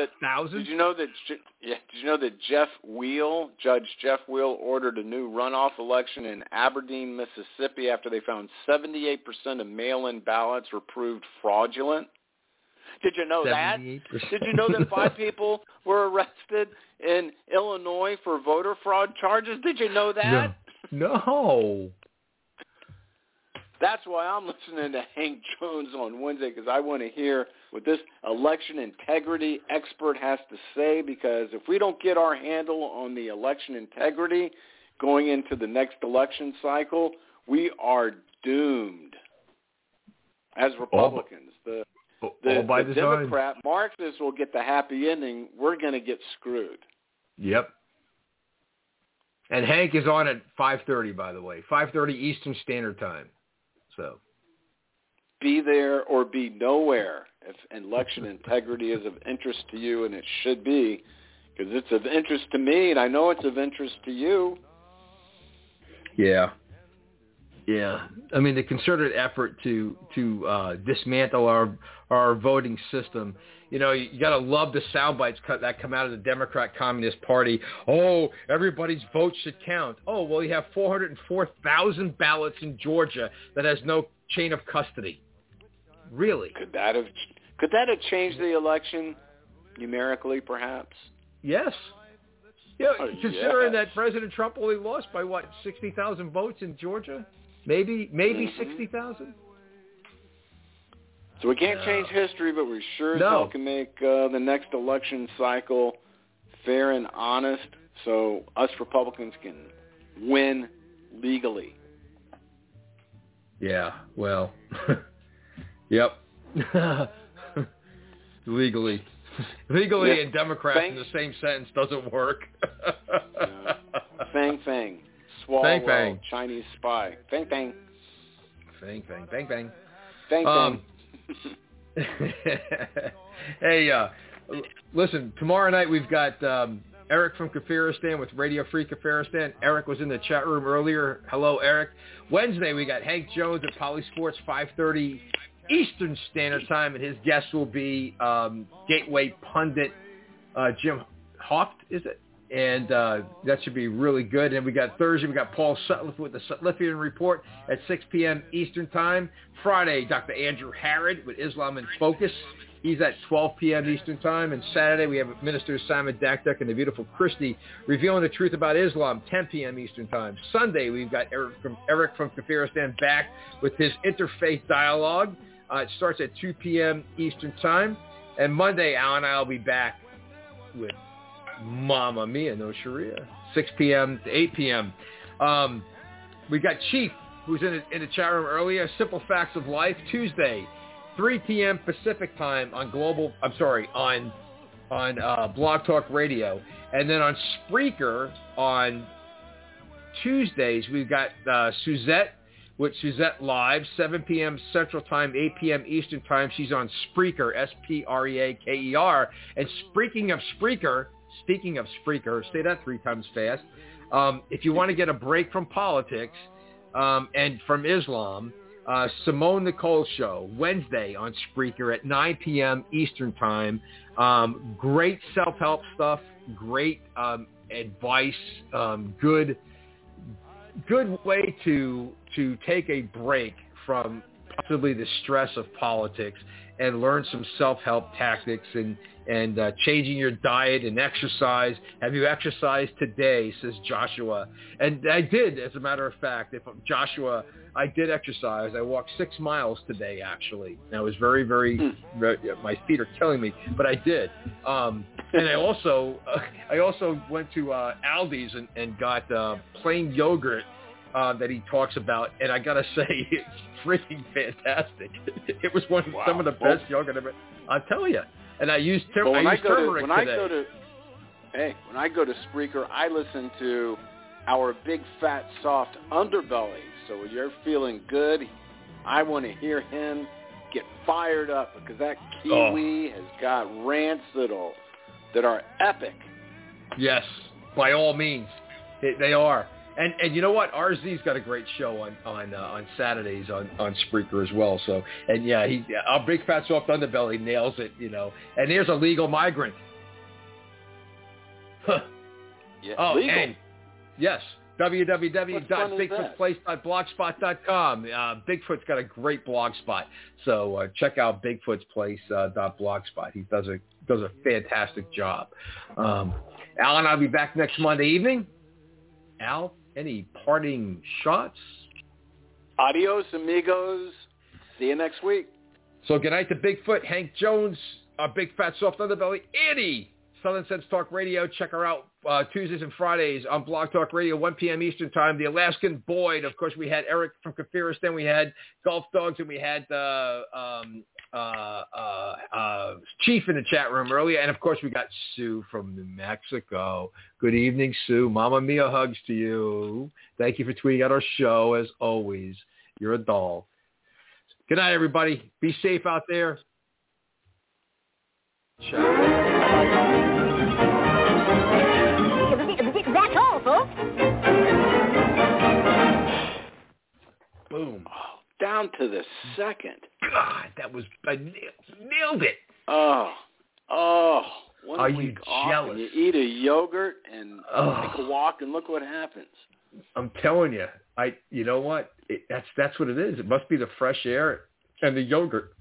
that Judge Jeff Wheel ordered a new runoff election in Aberdeen, Mississippi after they found 78% of mail-in ballots were proved fraudulent? Did you know 78%? That? Did you know that 5 people were arrested in Illinois for voter fraud charges? Did you know that? No. That's why I'm listening to Hank Jones on Wednesday, because I want to hear what this election integrity expert has to say, because if we don't get our handle on the election integrity going into the next election cycle, we are doomed as Republicans. The Democrat Marxists will get the happy ending. We're going to get screwed. Yep. And Hank is on at 5:30, by the way, 5:30 Eastern Standard Time. So, be there or be nowhere if election integrity is of interest to you, and it should be, because it's of interest to me, and I know it's of interest to you. Yeah. Yeah, I mean the concerted effort to dismantle our voting system. You know, you got to love the sound bites that come out of the Democrat Communist Party. Oh, everybody's vote should count. Oh, well, you have 404,000 ballots in Georgia that has no chain of custody. Really? Could that have changed the election numerically, perhaps? Yes. Yeah, considering yes. that President Trump only lost by 60,000 votes in Georgia. Maybe 60,000. So we can't change history, but we sure as hell can make the next election cycle fair and honest, so us Republicans can win legally. Yeah. Well. Yep. Legally and Democrats in the same sentence doesn't work. Fang fang. Swallow, fang, fang. Chinese spy. Fang fang. Fang fang. Bang bang. Fang fang. Hey, listen, tomorrow night we've got Eric from Kafiristan with Radio Free Kafiristan. Eric was in the chat room earlier. Hello, Eric. Wednesday we got Hank Jones at Polysports, 5:30 Eastern Standard Time, and his guest will be Gateway pundit Jim Hoft, is it? And that should be really good. And we got Thursday, we got Paul Sutliff with the Sutlifian Report at 6 p.m. Eastern Time. Friday, Dr. Andrew Harrod with Islam in Focus. He's at 12 p.m. Eastern Time. And Saturday, we have Minister Simon Dakduk and the beautiful Christy revealing the truth about Islam, 10 p.m. Eastern Time. Sunday, we've got Eric from Kafiristan back with his interfaith dialogue. It starts at 2 p.m. Eastern Time. And Monday, Al and I will be back with Mamma Mia, no Sharia, 6 p.m. to 8 p.m. We got Chief, who's in the chat room earlier, Simple Facts of Life, Tuesday, 3 p.m. Pacific Time on Blog Talk Radio. And then on Spreaker on Tuesdays, we've got Suzette with Suzette Live, 7 p.m. Central Time, 8 p.m. Eastern Time. She's on Spreaker, Spreaker. And speaking of Spreaker, say that 3 times fast. If you want to get a break from politics and from Islam, Simone Nicole Show, Wednesday on Spreaker at 9 p.m. Eastern Time. Great self-help stuff, great advice, good way to take a break from possibly the stress of politics and learn some self-help tactics and changing your diet and exercise. Have you exercised today, says Joshua. And I did, as a matter of fact. Joshua, I did exercise. I walked 6 miles today, actually. And I was very, very, my feet are killing me, but I did. And I also went to Aldi's and got plain yogurt that he talks about, and I gotta say, it's freaking fantastic. It was some of the best yogurt ever. I'll tell you. And I used turmeric today. When I go to Spreaker, I listen to our big fat soft underbelly. So when you're feeling good, I want to hear him get fired up because that Kiwi has got rants that are epic. Yes, by all means, they are. And you know what? RZ's got a great show on Saturdays on Spreaker as well. So, and yeah, our big fat soft underbelly nails it, you know. And here's a legal migrant. Huh. Yeah, legal. And yes, www.bigfootsplace.blogspot.com. Bigfoot's got a great blog spot, so check out bigfootsplace.blogspot. He does a fantastic job. Al and I'll be back next Monday evening. Al, any parting shots? Adios, amigos. See you next week. So good night to Bigfoot, Hank Jones, our big fat soft underbelly, Annie, Southern Sense Talk Radio. Check her out Tuesdays and Fridays on Blog Talk Radio, 1 p.m. Eastern Time. The Alaskan Boyd. Of course, we had Eric from Kafiristan. We had Gulf Dogs, and we had Chief in the chat room earlier. And, of course, we got Sue from New Mexico. Good evening, Sue. Mama Mia hugs to you. Thank you for tweeting out our show, as always. You're a doll. Good night, everybody. Be safe out there. That's all, folks. Boom. Oh, down to the second. God, I nailed it. Oh, 1 Are week you off jealous? and you eat a yogurt and take a walk and look what happens. I'm telling you, you know what? That's what it is. It must be the fresh air and the yogurt.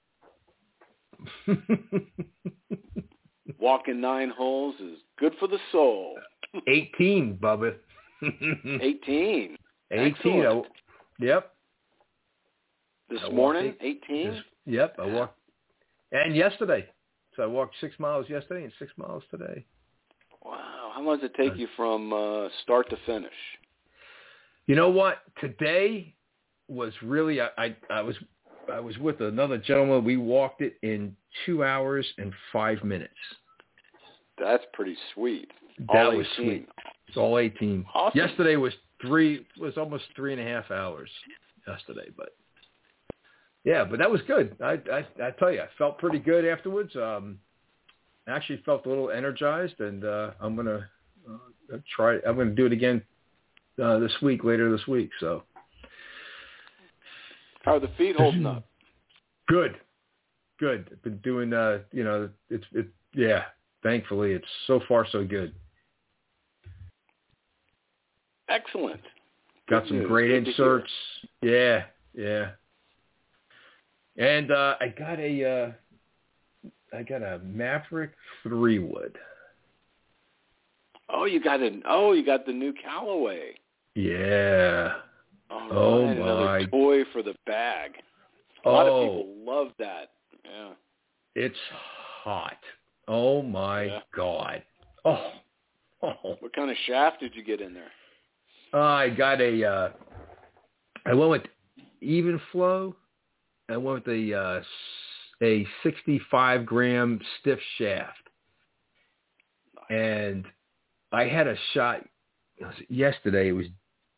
Walking 9 holes is good for the soul. 18, Bubba. 18. 18. Yep. This morning, 18? Yep, I walked. And yesterday. So I walked 6 miles yesterday and 6 miles today. Wow. How long does it take you from start to finish? You know what? Today was really, I was with another gentleman. We walked it in 2 hours and 5 minutes. That's pretty sweet. That all was 18. sweet. It's all 18. Awesome. Yesterday was almost 3.5 hours yesterday, but yeah, but that was good. I tell you, I felt pretty good afterwards. Actually felt a little energized, and I'm gonna try. I'm gonna do it again later this week. So how are the feet holding up? Good. I've been doing. Yeah. Thankfully, it's so far so good. Excellent. Got some great inserts. Yeah. And I got a Maverick 3-wood. Oh, you got the new Callaway. Yeah. All right, another toy for the bag. A lot of people love that. Yeah. It's hot. Oh my God. Oh. What kind of shaft did you get in there? I got I went with even flow. I went with a 65-gram stiff shaft. And I had a shot yesterday. It was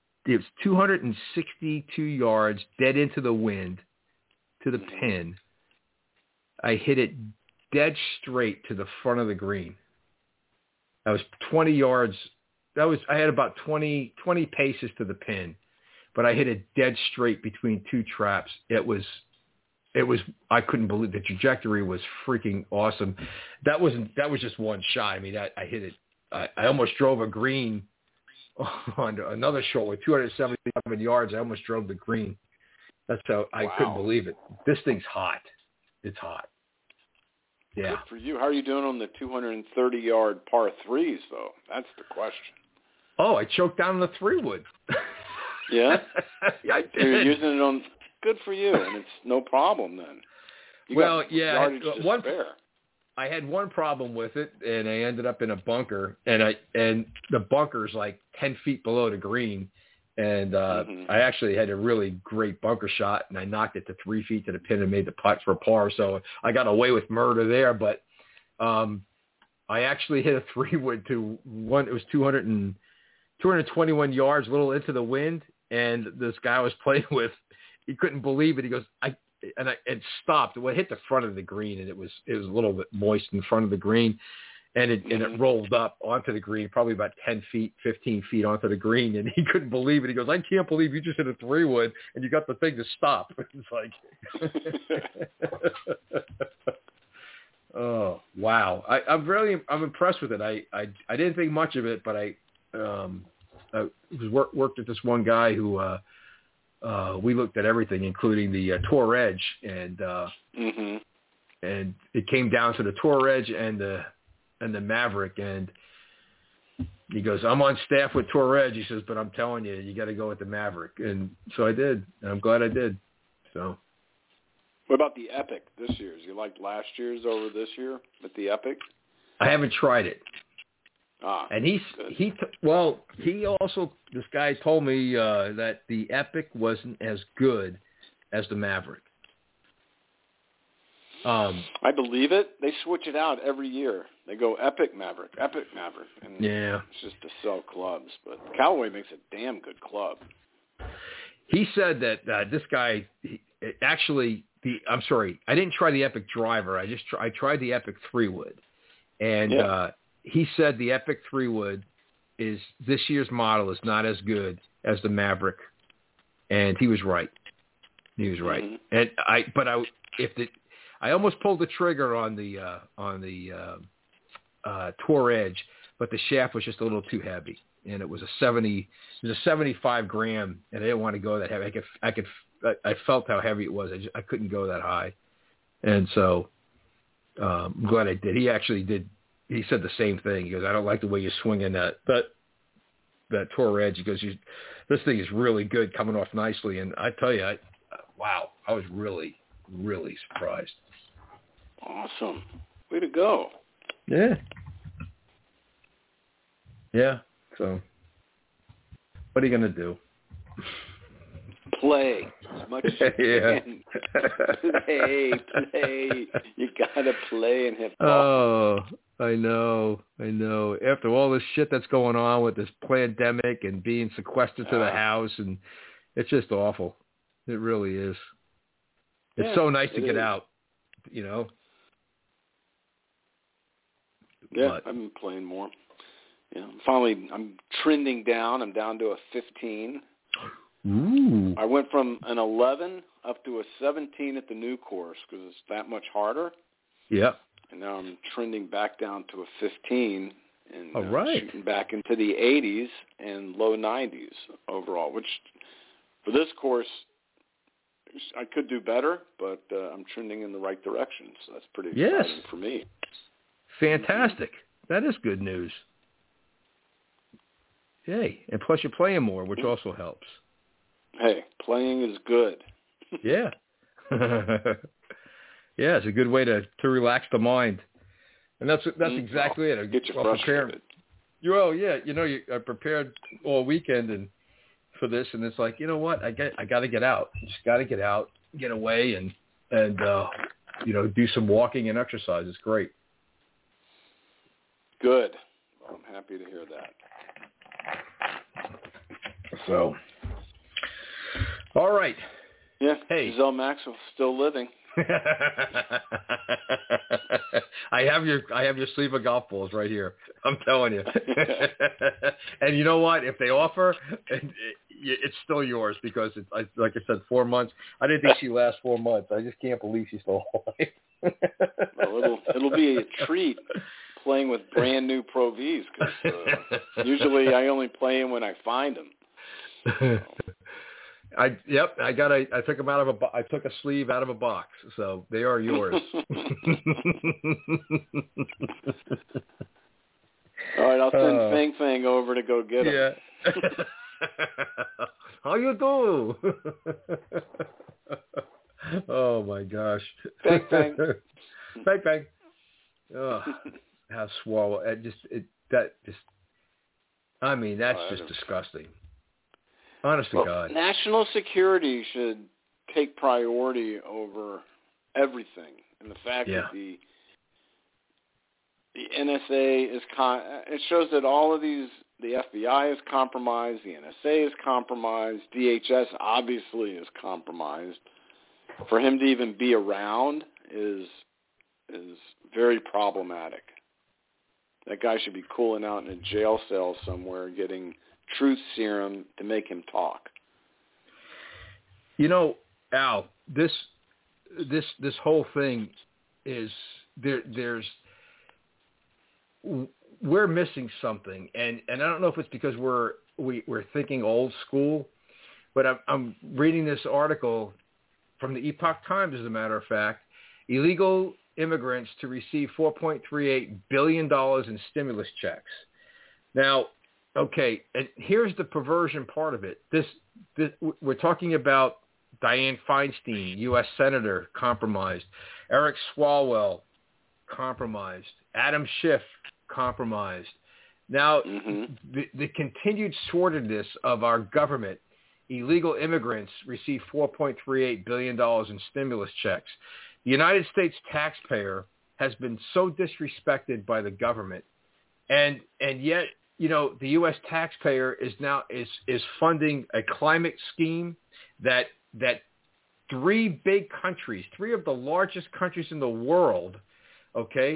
262 yards dead into the wind to the pin. I hit it dead straight to the front of the green. I was 20 yards. I had about 20 paces to the pin, but I hit it dead straight between two traps. It was, I couldn't believe the trajectory was freaking awesome. That was just one shot. I mean, I hit it. I almost drove a green on another short with 277 yards. I almost drove the green. That's how I couldn't believe it. This thing's hot. It's hot. Yeah. Good for you. How are you doing on the 230-yard par threes, though? That's the question. Oh, I choked down the 3-wood. Yeah? Yeah, I did. So you're using it on. Good for you, and it's no problem then. Yardage to spare. I had one problem with it, and I ended up in a bunker, and the bunker's like 10 feet below the green, and I actually had a really great bunker shot, and I knocked it to 3 feet to the pin and made the putt for par, so I got away with murder there, but I actually hit a 3-wood to one. It was 221 yards, a little into the wind, and this guy I was playing with, he couldn't believe it. He goes, it stopped. Well, it hit the front of the green, and it was a little bit moist in front of the green, and it rolled up onto the green, probably about 10 feet, 15 feet onto the green, and he couldn't believe it. He goes, I can't believe you just hit a 3-wood, and you got the thing to stop. It's like, oh wow! I'm impressed with it. I didn't think much of it, but I worked with this one guy who. We looked at everything, including the Tour Edge, and it came down to the Tour Edge and the Maverick, and he goes, I'm on staff with Tour Edge. He says, but I'm telling you, you got to go with the Maverick, and so I did, and I'm glad I did. So, what about the Epic this year's? You liked last year's over this year with the Epic? I haven't tried it. And this guy told me that the Epic wasn't as good as the Maverick. I believe it. They switch it out every year. They go Epic Maverick, and it's just to sell clubs. But Callaway makes a damn good club. He said that this guy I'm sorry, I didn't try the Epic driver. I tried the Epic 3-wood, and he said the Epic 3-wood is this year's model is not as good as the Maverick And he was right. He was right. Mhm. And I almost pulled the trigger on the Tour Edge, but the shaft was just a little too heavy, and it was a 75 gram, and I didn't want to go that heavy. I felt how heavy it was. I couldn't go that high, and so I'm glad I did. He actually did. He said the same thing. He goes, "I don't like the way you're swinging that Tour Edge." He goes, "This thing is really good, coming off nicely." And I tell you, wow, I was really, really surprised. Awesome. Way to go. Yeah. Yeah. So, what are you going to do? Play as much as you Yeah. can. Play. You got to play and have fun. Oh, I know. After all this shit that's going on with this pandemic and being sequestered to the house, and it's just awful. It really is. It's so nice to get out, you know. Yeah, But I've been playing more. Yeah, I'm trending down. I'm down to a 15. Ooh. I went from an 11 up to a 17 at the new course because it's that much harder. Yeah. And now I'm trending back down to a 15 and All right. shooting back into the 80s and low 90s overall, which for this course I could do better, but I'm trending in the right direction, so that's pretty exciting for me. Fantastic. That is good news. Yay. And plus you're playing more, which also helps. Hey, playing is good. Yeah. Yeah, it's a good way to relax the mind. And that's exactly it. Get you frustrated. Well, yeah, I prepared all weekend and for this, and it's like, you know what? I got to get out. Just got to get out, get away, and do some walking and exercise. It's great. Good. Well, I'm happy to hear that. So, all right. Yeah. Hey, Giselle Maxwell still living. I have your sleeve of golf balls right here. I'm telling you. And you know what? If they offer, it's still yours because like I said, 4 months. I didn't think she'd last 4 months. I just can't believe she's still alive. Well, it'll be a treat playing with brand new Pro Vs because usually I only play them when I find them. So. I took them I took a sleeve out of a box, so they are yours. All right, I'll send Fang over to go get them. Yeah. How you do? Oh my gosh. Bang. Bang. Oh, how swallow. That's just disgusting. Honest to God. National security should take priority over everything. And the fact that the NSA is it shows that all of these, the FBI is compromised, the NSA is compromised, DHS obviously is compromised. For him to even be around is very problematic. That guy should be cooling out in a jail cell somewhere getting truth serum to make him talk. Al, this whole thing is we're missing something, and I don't know if it's because we're thinking old school, but I'm reading this article from the Epoch Times, as a matter of fact. Illegal immigrants to receive $4.38 billion in stimulus checks. Now, okay, and here's the perversion part of it. This we're talking about Dianne Feinstein, U.S. Senator, compromised. Eric Swalwell, compromised. Adam Schiff, compromised. Now, the continued sordidness of our government, illegal immigrants receive $4.38 billion in stimulus checks. The United States taxpayer has been so disrespected by the government, and yet, the U.S. taxpayer is now is funding a climate scheme that three big countries, three of the largest countries in the world,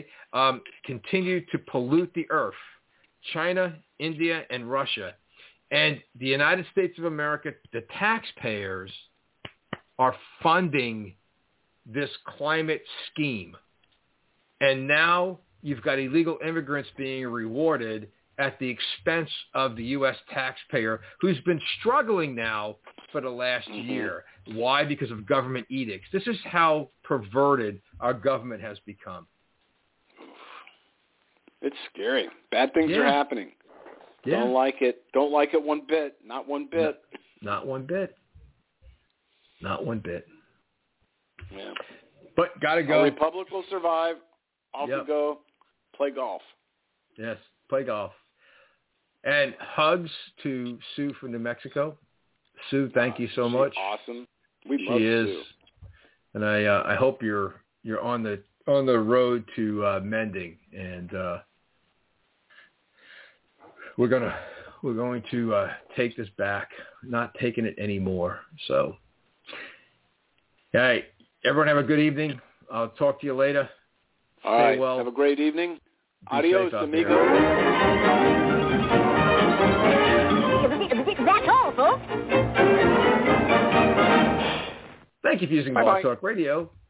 continue to pollute the earth: China, India, and Russia. And the United States of America, the taxpayers, are funding this climate scheme. And now you've got illegal immigrants being rewarded at the expense of the U.S. taxpayer, who's been struggling now for the last year. Why? Because of government edicts. This is how perverted our government has become. It's scary. Bad things are happening. Yeah. Don't like it. Don't like it one bit. Not one bit. Not one bit. Not one bit. Yeah. But gotta go. Our republic will survive. Off we go. Play golf. Yes, play golf. And hugs to Sue from New Mexico. Sue, thank you so much. Awesome. We love Sue. And I hope you're on the road to mending, and we're going to take this back. Not taking it anymore. So, all right, everyone have a good evening. I'll talk to you later. All right. Well. Have a great evening. Adios, amigos. That's all, folks. Thank you for using Blog Talk Radio.